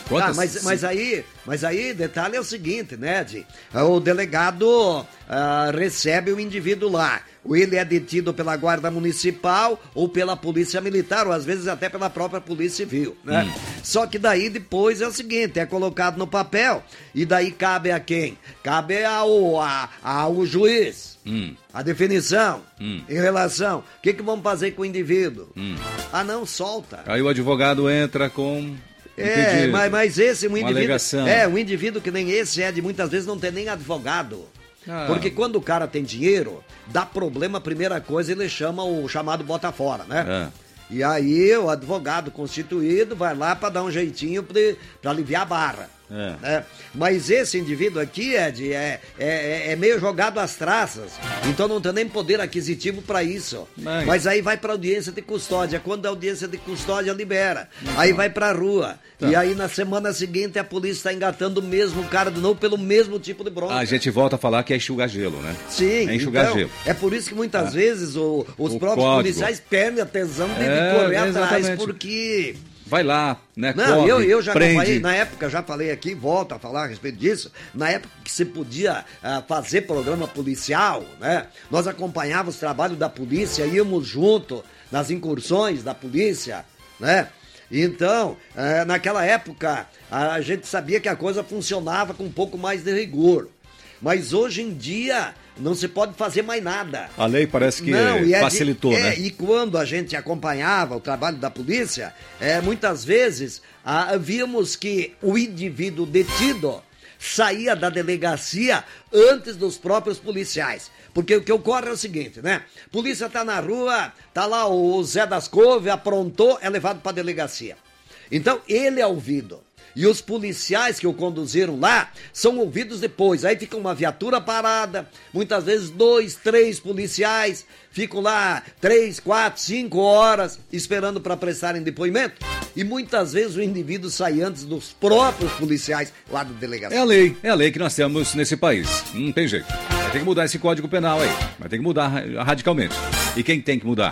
Ah, mas, mas, aí, mas aí, detalhe é o seguinte, né, Ed? O delegado ah, recebe o indivíduo lá. Ele é detido pela Guarda Municipal ou pela Polícia Militar, ou às vezes até pela própria Polícia Civil, né? Hum. Só que daí depois é o seguinte, é colocado no papel e daí cabe a quem? Cabe ao, a, ao juiz. Hum. A definição hum. em relação, o que que vamos fazer com o indivíduo? Hum. Ah, não, solta. Aí o advogado entra com... É, mas, mas esse um indivíduo... alegação. É, um indivíduo que nem esse é de muitas vezes não tem nem advogado. Ah. Porque quando o cara tem dinheiro, dá problema, a primeira coisa ele chama o chamado bota fora, né? Ah. E aí o advogado constituído vai lá para dar um jeitinho para aliviar a barra. É. Né? Mas esse indivíduo aqui, Ed, é, é, é meio jogado às traças, então não tem nem poder aquisitivo para isso. Mas... Mas aí vai para audiência de custódia, quando a audiência de custódia libera, então... aí vai para rua, então... e aí na semana seguinte a polícia está engatando o mesmo cara de novo pelo mesmo tipo de bronca. A gente volta a falar que é enxugar gelo, né? Sim, é enxugar então, gelo. É por isso que muitas ah. vezes o, os o próprios código. policiais perdem a tesão de, é, de correr exatamente. atrás, porque... Vai lá, né? Não, corre, eu, eu já prende. acompanhei, na época, já falei aqui, volto a falar a respeito disso, na época que se podia uh, fazer programa policial, né? Nós acompanhávamos o trabalho da polícia, íamos junto nas incursões da polícia, né? Então, uh, naquela época, a gente sabia que a coisa funcionava com um pouco mais de rigor. Mas hoje em dia... não se pode fazer mais nada. A lei parece que não, é facilitou, de, é, né? E quando a gente acompanhava o trabalho da polícia, é, muitas vezes ah, víamos que o indivíduo detido saía da delegacia antes dos próprios policiais. Porque o que ocorre é o seguinte, né? Polícia tá na rua, tá lá o Zé das Couve, aprontou, é levado para a delegacia. Então, ele é ouvido. E os policiais que o conduziram lá são ouvidos depois. Aí fica uma viatura parada, muitas vezes dois, três policiais ficam lá três, quatro, cinco horas esperando para prestarem depoimento. E muitas vezes o indivíduo sai antes dos próprios policiais lá da delegacia. É a lei, é a lei que nós temos nesse país. Não tem jeito. Vai ter que mudar esse Código Penal aí. Vai ter que mudar radicalmente. E quem tem que mudar?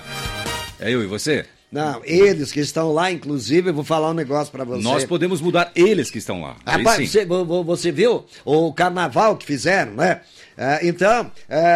É eu e você? Não, eles que estão lá, inclusive, eu vou falar um negócio pra você. Nós podemos mudar eles que estão lá. Rapaz, você, você viu o carnaval que fizeram, né? É, então,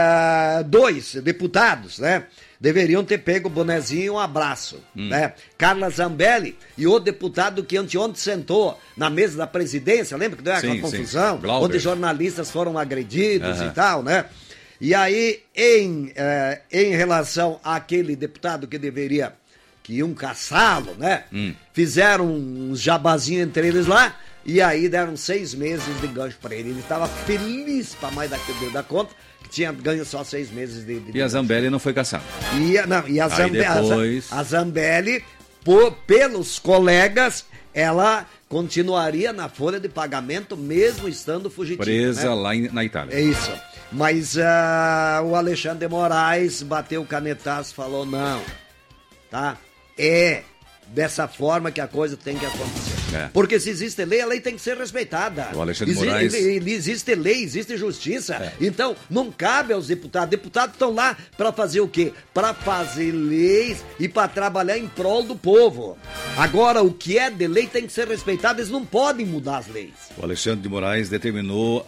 é, dois deputados, né? Deveriam ter pego o bonezinho e um abraço, hum. né? Carla Zambelli e o deputado que anteontem sentou na mesa da presidência, lembra que deu aquela sim, confusão? Sim. Onde jornalistas foram agredidos uhum. e tal, né? E aí, em, é, em relação àquele deputado que deveria... que iam caçá-lo, né? Hum. Fizeram um jabazinho entre eles lá e aí deram seis meses de gancho pra ele. Ele estava feliz pra mais daquele da conta, que tinha ganho só seis meses de, de E a Zambelli não foi caçada. E, não, e a, Zambe depois... a, a Zambelli, por, pelos colegas, ela continuaria na folha de pagamento mesmo estando fugitiva. Presa né? lá em, na Itália. É isso. Mas uh, o Alexandre de Moraes bateu o canetaço e falou não, tá? É dessa forma que a coisa tem que acontecer. É. Porque se existe lei, a lei tem que ser respeitada. O Alexandre Exi Moraes... Existe lei, existe justiça. É. Então, não cabe aos deputados. Deputados estão lá para fazer o quê? Para fazer leis e para trabalhar em prol do povo. Agora, o que é de lei tem que ser respeitado. Eles não podem mudar as leis. O Alexandre de Moraes determinou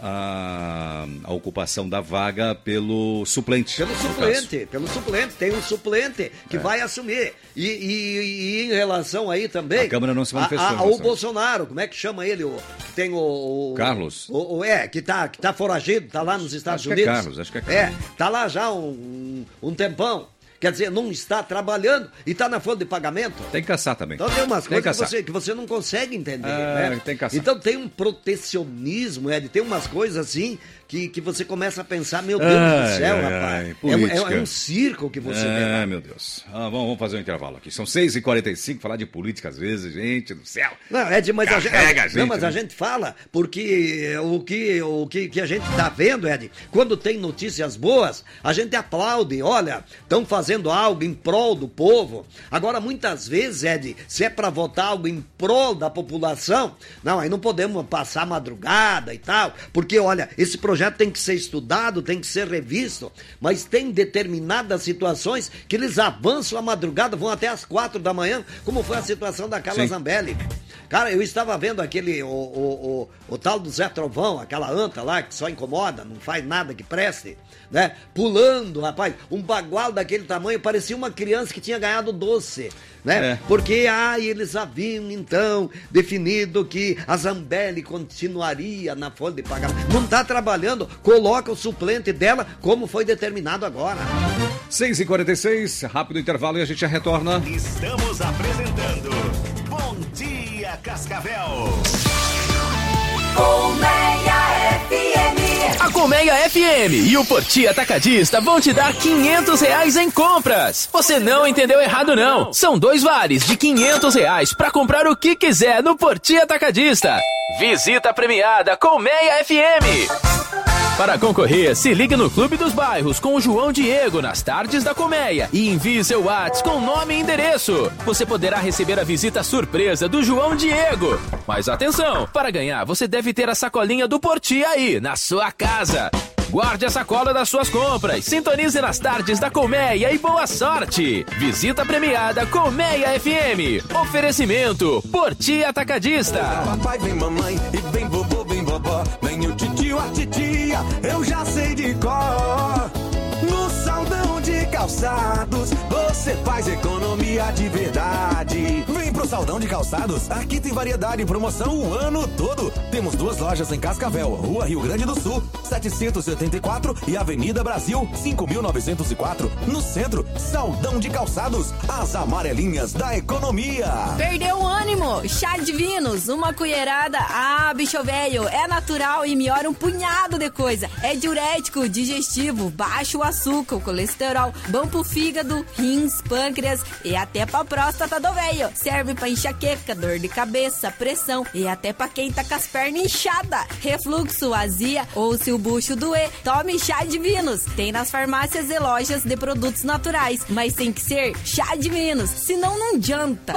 a, a ocupação da vaga pelo suplente. Pelo suplente, pelo suplente. Tem um suplente que é. vai assumir. E, e, e em relação aí também... A Câmara não se manifestou. A, a, o Bolsonaro, como é que chama ele? O, que tem o... o Carlos. O, o, é, que tá, que tá foragido, tá lá nos Estados acho Unidos. Que é Carlos, acho que é Carlos. É, tá lá já um, um tempão. Quer dizer, não está trabalhando e está na folha de pagamento. Tem que caçar também. Então tem umas tem coisas que você, que você não consegue entender, ah, né? Tem que caçar. Então tem um protecionismo, Ed, tem umas coisas assim que, que você começa a pensar, meu Deus ai, do céu, ai, rapaz. Ai, é, é, é um circo que você vê. Ah, meu Deus. Ah, vamos, vamos fazer um intervalo aqui. São seis e quarenta e cinco, falar de política às vezes, gente do céu. Não, Ed, mas, a gente, a gente, não, mas né? a gente fala porque o que, o que, que a gente tá vendo, Ed, quando tem notícias boas, a gente aplaude. Olha, estão fazendo algo em prol do povo. Agora, muitas vezes, Ed, se é para votar algo em prol da população, não, aí não podemos passar madrugada e tal, porque, olha, esse projeto tem que ser estudado, tem que ser revisto, mas tem determinadas situações que eles avançam a madrugada, vão até as quatro da manhã, como foi a situação da Carla Zambelli. Cara, eu estava vendo aquele, o, o, o, o tal do Zé Trovão, aquela anta lá que só incomoda, não faz nada que preste, né? Pulando, rapaz, um bagual daquele tamanho, parecia uma criança que tinha ganhado doce, né? É. Porque, ah, eles haviam, então, definido que a Zambelli continuaria na folha de pagamento. Não está trabalhando, coloca o suplente dela, como foi determinado agora. seis e quarenta e seis, rápido intervalo e a gente já retorna. Estamos apresentando Bom Dia Cascavel. Colmeia F M. A Colmeia F M e o Porti Atacadista vão te dar quinhentos reais em compras. Você não entendeu errado, não. São dois vales de quinhentos reais para comprar o que quiser no Porti Atacadista. Visita premiada Colmeia F M. Para concorrer, se ligue no Clube dos Bairros com o João Diego nas tardes da Colmeia e envie seu WhatsApp com nome e endereço. Você poderá receber a visita surpresa do João Diego. Mas atenção, para ganhar você deve ter a sacolinha do Porti aí, na sua casa. Guarde a sacola das suas compras, sintonize nas tardes da Colmeia e boa sorte! Visita premiada Colmeia F M. Oferecimento Porti Atacadista. Papai, vem mamãe, e vem vovô, vem vovó, vem o titio, a titia, eu já sei de cor. No Saldão de Calçados, você faz economia de verdade. Vem pro Saldão de Calçados, aqui tem variedade e promoção o ano todo. Temos duas lojas em Cascavel, Rua Rio Grande do Sul, setecentos e oitenta e quatro e Avenida Brasil, cinco mil novecentos e quatro. No centro, Saldão de Calçados, as amarelinhas da economia. Perdeu o ânimo? Chá Divinos, uma colherada. Ah, bicho velho, é natural e melhora um punhado de coisa. É diurético, digestivo, baixo o açúcar, o colesterol, bom pro fígado, rins, pâncreas e até pra próstata do velho. Serve pra enxaqueca, dor de cabeça, pressão e até pra quem tá com as pernas inchadas, refluxo, azia ou se o bucho doer. Tome Chá Divinos. Tem nas farmácias e lojas de produtos naturais, mas tem que ser Chá Divinos, senão não adianta.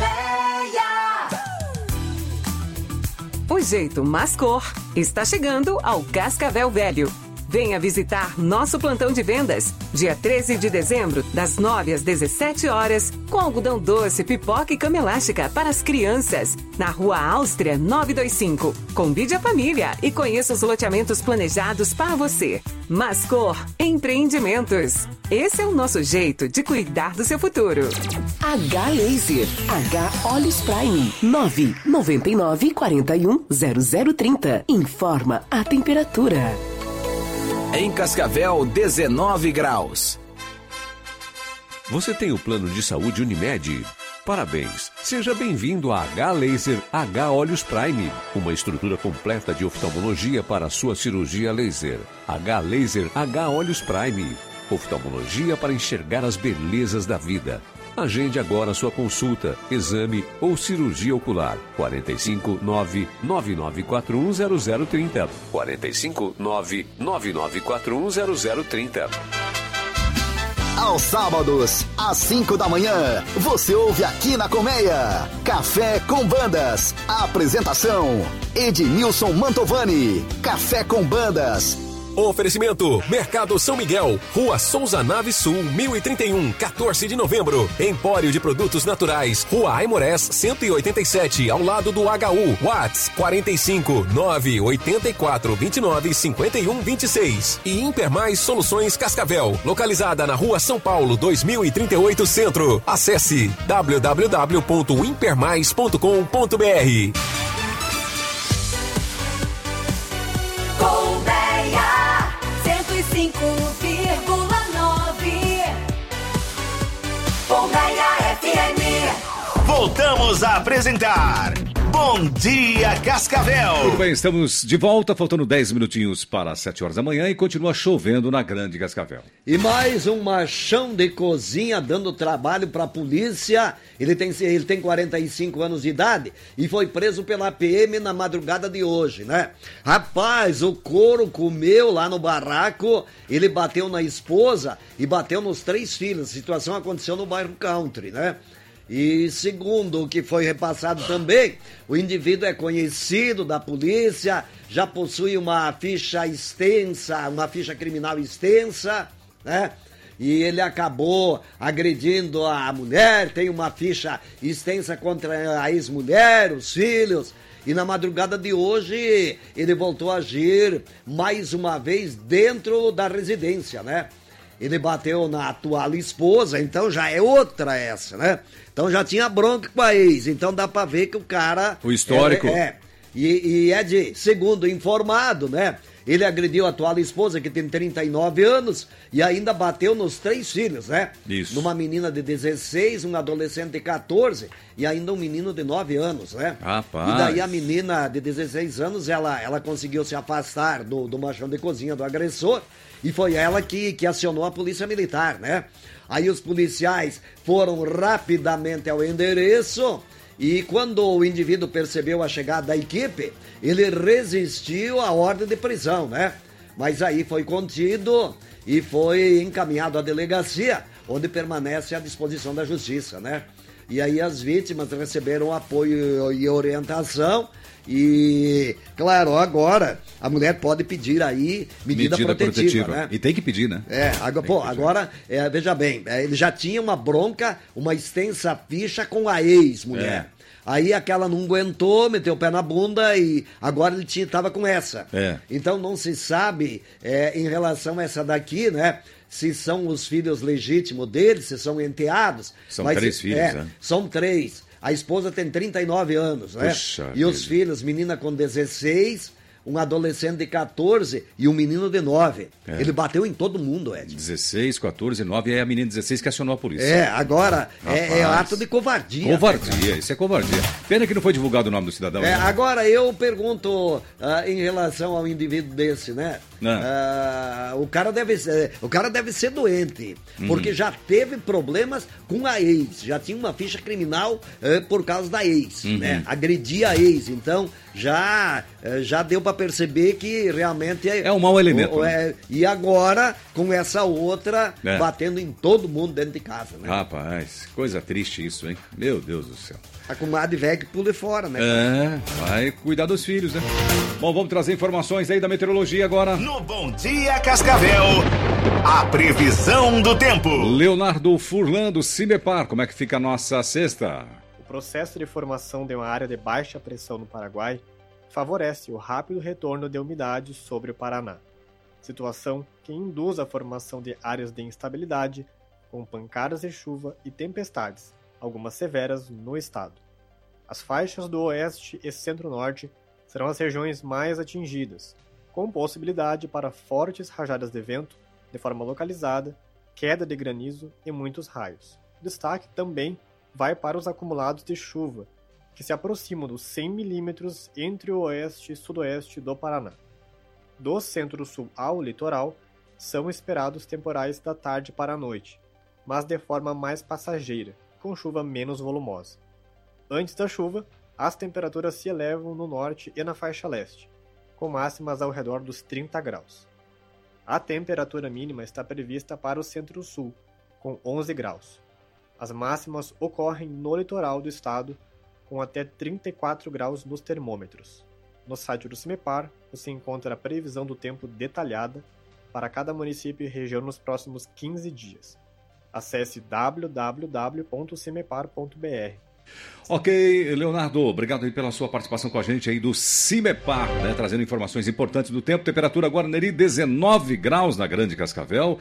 O jeito Mascor está chegando ao Cascavel Velho. Venha visitar nosso plantão de vendas, dia treze de dezembro, das nove às dezessete horas, com algodão doce, pipoca e cama elástica para as crianças, na Rua Áustria novecentos e vinte e cinco. Convide a família e conheça os loteamentos planejados para você. Mascor Empreendimentos. Esse é o nosso jeito de cuidar do seu futuro. H Laser, H Olhos Prime, nove nove nove, quatro um, zero zero três zero. Informa a temperatura. Em Cascavel, dezenove graus. Você tem o plano de saúde Unimed? Parabéns! Seja bem-vindo a H Laser H Olhos Prime, uma estrutura completa de oftalmologia para a sua cirurgia laser. H Laser H Olhos Prime, oftalmologia para enxergar as belezas da vida. Agende agora sua consulta, exame ou cirurgia ocular. quatro cinco nove, nove nove quatro um, zero zero três zero. quatro cinco nove, nove nove quatro um, zero zero três zero. Aos sábados, às cinco da manhã, você ouve aqui na Colmeia, Café com Bandas. Apresentação, Ednilson Mantovani. Café com Bandas. Oferecimento, Mercado São Miguel, Rua Souza Naves Sul, mil e trinta e um, quatorze de novembro. Empório de Produtos Naturais, Rua Aimorés, cento e oitenta e sete, ao lado do H U. WhatsApp, quarenta e cinco, nove oitenta e quatro, vinte e nove, cinquenta e um, vinte e seis. E Impermais Soluções Cascavel, localizada na Rua São Paulo, dois mil e trinta e oito, Centro. Acesse w w w ponto impermais ponto com ponto b r. cinco vírgula nove Colmeia F M. Voltamos a apresentar Bom Dia Cascavel. Muito bem, estamos de volta, faltando dez minutinhos para as sete horas da manhã e continua chovendo na Grande Cascavel. E mais um machão de cozinha dando trabalho para a polícia. Ele tem, ele tem quarenta e cinco anos de idade e foi preso pela P M na madrugada de hoje, né? Rapaz, o couro comeu lá no barraco, ele bateu na esposa e bateu nos três filhos. A situação aconteceu no bairro Country, né? E segundo o que foi repassado também, o indivíduo é conhecido da polícia, já possui uma ficha extensa, uma ficha criminal extensa, né? e ele acabou agredindo a mulher, tem uma ficha extensa contra a ex-mulher, os filhos. E na madrugada de hoje, ele voltou a agir mais uma vez dentro da residência, né? Ele bateu na atual esposa, então já é outra essa, né? Então já tinha bronca com a ex, então dá pra ver que o cara... O histórico. É, é e, e é de, segundo informado, né? Ele agrediu a atual esposa, que tem trinta e nove anos, e ainda bateu nos três filhos, né? Isso. Numa menina de dezesseis, um adolescente de quatorze e ainda um menino de nove anos, né? Rapaz. E daí a menina de dezesseis anos, ela, ela conseguiu se afastar do, do machão de cozinha do agressor, e foi ela que, que acionou a polícia militar, né? Aí os policiais foram rapidamente ao endereço, e quando o indivíduo percebeu a chegada da equipe, ele resistiu à ordem de prisão, né? Mas aí foi contido e foi encaminhado à delegacia, onde permanece à disposição da justiça, né? E aí as vítimas receberam apoio e orientação e, claro, agora a mulher pode pedir aí medida, medida protetiva, protetiva, né? E tem que pedir, né? É, agora, pô, agora, é, veja bem, é, ele já tinha uma bronca, uma extensa ficha com a ex-mulher. É. Aí aquela não aguentou, meteu o pé na bunda e agora ele tinha, tava com essa. É. Então não se sabe, é, em relação a essa daqui, né? Se são os filhos legítimos dele, se são enteados. São mas, três filhos, é, né? São três. A esposa tem trinta e nove anos, né? Puxa e os vida. filhos, menina com dezesseis, um adolescente de quatorze e um menino de nove. É. Ele bateu em todo mundo, Ed. dezesseis, quatorze, nove, e aí a menina de dezesseis que acionou a polícia. É, agora é, é Rapaz. ato de covardia. Covardia, isso é covardia. Pena que não foi divulgado o nome do cidadão. É, né? agora eu pergunto ah, em relação ao indivíduo desse, né? Ah, o, cara deve ser, o cara deve ser doente, Hum. porque já teve problemas com a ex, já tinha uma ficha criminal eh, por causa da ex, Uhum. né? Agredia a ex, então já, eh, já deu pra perceber que realmente... É um mau elemento, o- né? é, e agora, com essa outra, É. batendo em todo mundo dentro de casa, né? Rapaz, coisa triste isso, hein? Meu Deus do céu. A comadre velha que pule fora, né? É, vai cuidar dos filhos, né? Bom, vamos trazer informações aí da meteorologia agora. No Bom Dia Cascavel, a previsão do tempo. Leonardo Furlan do Cimepar, como é que fica a nossa sexta? O processo de formação de uma área de baixa pressão no Paraguai favorece o rápido retorno de umidade sobre o Paraná, situação que induz a formação de áreas de instabilidade, com pancadas de chuva e tempestades, algumas severas no estado. As faixas do oeste e centro-norte serão as regiões mais atingidas, com possibilidade para fortes rajadas de vento de forma localizada, queda de granizo e muitos raios. Destaque também vai para os acumulados de chuva, que se aproximam dos cem milímetros entre o oeste e sudoeste do Paraná. Do centro-sul ao litoral, são esperados temporais da tarde para a noite, mas de forma mais passageira, com chuva menos volumosa. Antes da chuva, as temperaturas se elevam no norte e na faixa leste, com máximas ao redor dos trinta graus. A temperatura mínima está prevista para o centro-sul, com onze graus. As máximas ocorrem no litoral do estado, com até trinta e quatro graus nos termômetros. No site do Cimepar, você encontra a previsão do tempo detalhada para cada município e região nos próximos quinze dias. Acesse w w w ponto cimepar ponto b r. Ok, Leonardo, obrigado aí pela sua participação com a gente aí do Cimepar, né, trazendo informações importantes do tempo. Temperatura agora, Neri, dezenove graus na Grande Cascavel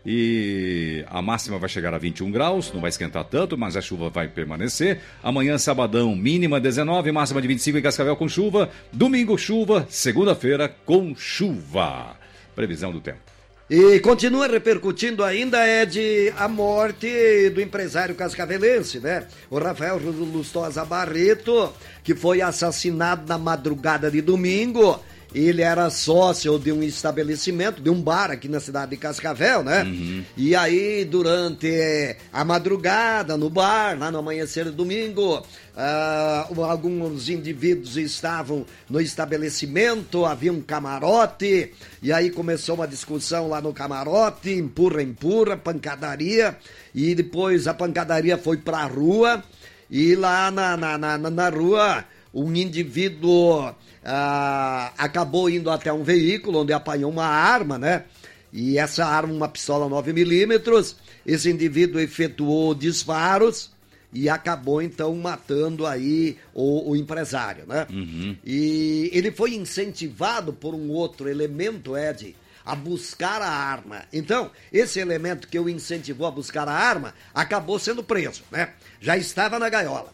e a máxima vai chegar a vinte e um graus, não vai esquentar tanto, mas a chuva vai permanecer. Amanhã, sabadão, mínima dezenove, máxima de vinte e cinco em Cascavel com chuva. Domingo, chuva, segunda-feira com chuva. Previsão do tempo. E continua repercutindo ainda, Ed, a morte do empresário cascavelense, né? O Rafael Lustosa Barreto, que foi assassinado na madrugada de domingo. Ele era sócio de um estabelecimento, de um bar aqui na cidade de Cascavel, né? Uhum. E aí, durante a madrugada, no bar, lá no amanhecer de domingo, ah, alguns indivíduos estavam no estabelecimento, havia um camarote, e aí começou uma discussão lá no camarote, empurra, empurra, pancadaria, e depois a pancadaria foi pra rua, e lá na, na, na, na rua, um indivíduo... Ah, acabou indo até um veículo onde apanhou uma arma, né? E essa arma, uma pistola nove milímetros, esse indivíduo efetuou disparos e acabou então matando aí o, o empresário, né? Uhum. E ele foi incentivado por um outro elemento, Ed, a buscar a arma. Então, esse elemento que o incentivou a buscar a arma acabou sendo preso, né? Já estava na gaiola.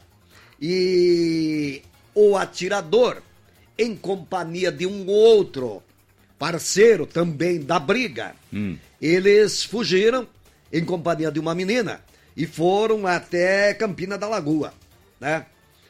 E o atirador, em companhia de um outro parceiro também da briga, hum. eles fugiram em companhia de uma menina e foram até Campina da Lagoa, né?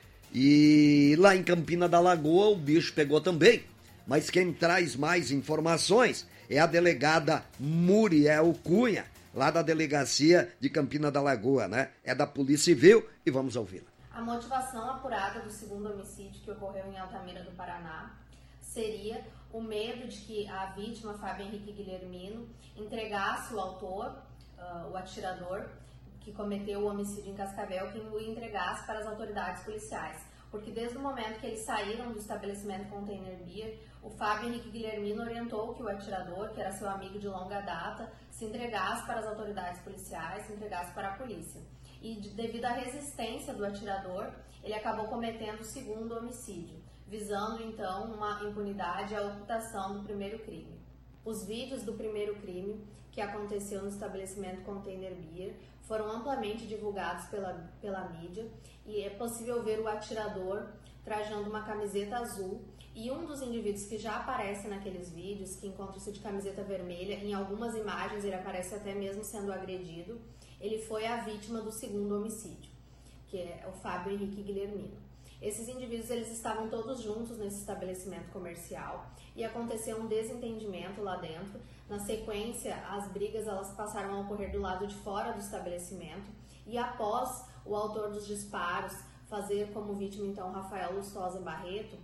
E lá em Campina da Lagoa o bicho pegou também. Mas quem traz mais informações é a delegada Muriel Cunha, lá da delegacia de Campina da Lagoa, né? É da Polícia Civil e vamos ouvi-la. A motivação apurada do segundo homicídio que ocorreu em Altamira do Paraná seria o medo de que a vítima, Fábio Henrique Guilhermino, entregasse o autor, uh, o atirador, que cometeu o homicídio em Cascavel, que o entregasse para as autoridades policiais. Porque desde o momento que eles saíram do estabelecimento Container Beer, o Fábio Henrique Guilhermino orientou que o atirador, que era seu amigo de longa data, se entregasse para as autoridades policiais, se entregasse para a polícia. E de, devido à resistência do atirador, ele acabou cometendo o segundo homicídio, visando então uma impunidade e a ocultação do primeiro crime. Os vídeos do primeiro crime, que aconteceu no estabelecimento Container Beer, foram amplamente divulgados pela, pela mídia e é possível ver o atirador trajando uma camiseta azul e um dos indivíduos que já aparece naqueles vídeos, que encontra-se de camiseta vermelha, em algumas imagens ele aparece até mesmo sendo agredido, ele foi a vítima do segundo homicídio, que é o Fábio Henrique Guilhermino. Esses indivíduos eles estavam todos juntos nesse estabelecimento comercial e aconteceu um desentendimento lá dentro. Na sequência, as brigas elas passaram a ocorrer do lado de fora do estabelecimento e após o autor dos disparos fazer como vítima então Rafael Lustosa Barreto,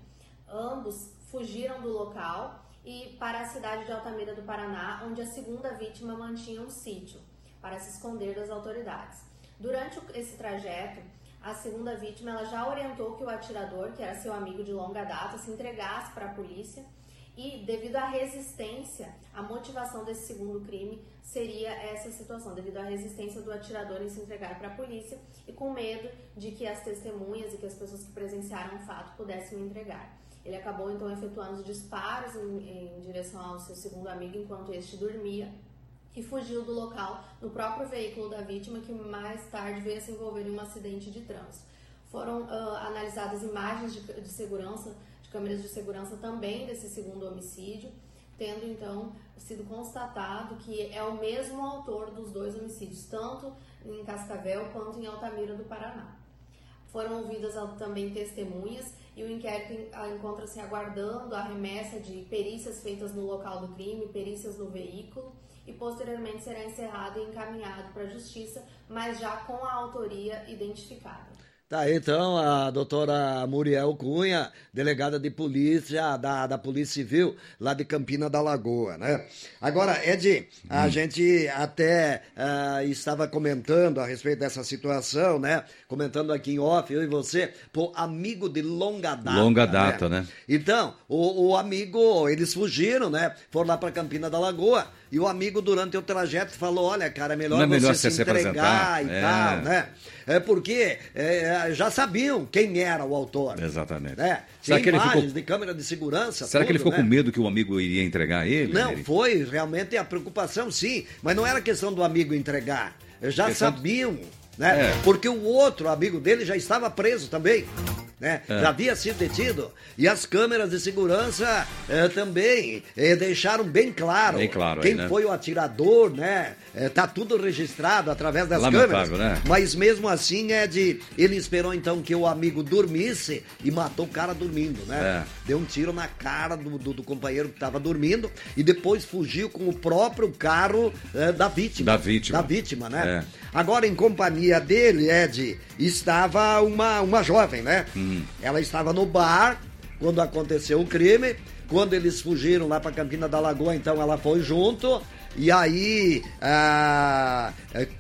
ambos fugiram do local e para a cidade de Altamira do Paraná, onde a segunda vítima mantinha um sítio para se esconder das autoridades. Durante esse trajeto, a segunda vítima ela já orientou que o atirador, que era seu amigo de longa data, se entregasse para a polícia e, devido à resistência, a motivação desse segundo crime seria essa situação, devido à resistência do atirador em se entregar para a polícia e com medo de que as testemunhas e que as pessoas que presenciaram o fato pudessem entregar. Ele acabou, então, efetuando os disparos em, em direção ao seu segundo amigo enquanto este dormia, que fugiu do local no próprio veículo da vítima, que mais tarde veio a se envolver em um acidente de trânsito. Foram uh, analisadas imagens de, de segurança, de câmeras de segurança também desse segundo homicídio, tendo então sido constatado que é o mesmo autor dos dois homicídios, tanto em Cascavel quanto em Altamira do Paraná. Foram ouvidas também testemunhas e o inquérito encontra-se aguardando a remessa de perícias feitas no local do crime, perícias no veículo, e posteriormente será encerrado e encaminhado para a justiça, mas já com a autoria identificada. Tá aí, então, a doutora Muriel Cunha, delegada de polícia da, da Polícia Civil, lá de Campina da Lagoa, né? Agora, Ed, a hum. gente até uh, estava comentando a respeito dessa situação, né? Comentando aqui em off, eu e você, pô, amigo de longa data. Longa data, né? né? Então, o, o amigo, eles fugiram, né? Foram lá para Campina da Lagoa. E o amigo, durante o trajeto, falou, olha, cara, é melhor, Não é melhor você se, se entregar se e é. tal, né? É porque é, já sabiam quem era o autor. Exatamente. Né? Será Tinha que ele imagens ficou... de câmera de segurança. Será tudo, que ele ficou né? com medo que o amigo iria entregar ele? Não, ele... foi realmente a preocupação, sim. Mas não era questão do amigo entregar. Já questão... sabiam, né? É. Porque o outro amigo dele já estava preso também. Né? É. Já havia sido detido. E as câmeras de segurança eh, também eh, deixaram bem claro, bem claro quem aí, né? foi o atirador, né? Eh, tá tudo registrado através das Lamentável, câmeras. Né? Mas mesmo assim é de. Ele esperou então que o amigo dormisse e matou o cara dormindo, né? É. Deu um tiro na cara do, do, do companheiro que estava dormindo e depois fugiu com o próprio carro eh, da vítima. Da vítima. Da vítima, né? É. Agora, em companhia dele, Ed, estava uma, uma jovem, né? Hum. Ela estava no bar quando aconteceu o crime. Quando eles fugiram lá para Campina da Lagoa, então ela foi junto. E aí, ah,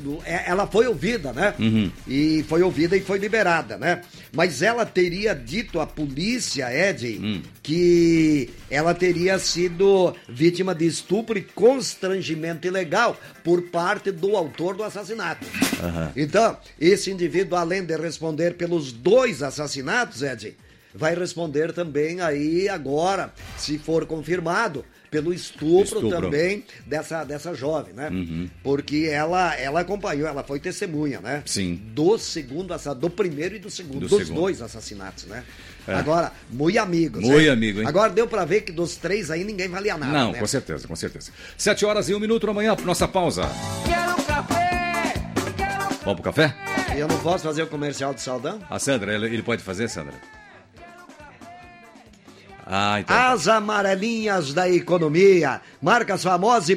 do, ela foi ouvida, né? Uhum. E foi ouvida e foi liberada, né? Mas ela teria dito à polícia, Ed, hum. que ela teria sido vítima de estupro e constrangimento ilegal por parte do autor do assassinato. Uhum. Então, esse indivíduo, além de responder pelos dois assassinatos, Ed, vai responder também aí agora, se for confirmado, pelo estupro, estupro. também dessa, dessa jovem, né? Uhum. Porque ela, ela acompanhou, ela foi testemunha, né? Sim. Do segundo assassinato, do primeiro e do segundo, Do dos segundo. dois assassinatos, né? É. Agora, muito amigos. Muito hein? amigo, hein? Agora deu pra ver que dos três aí ninguém valia nada, Não, né? com certeza, com certeza. Sete horas e um minuto amanhã, nossa pausa. Quero um café! Vamos pro café? E eu não posso fazer o comercial do Saldão? A Sandra, ele, ele pode fazer, Sandra? Ah, então. As amarelinhas da economia, marcas famosas e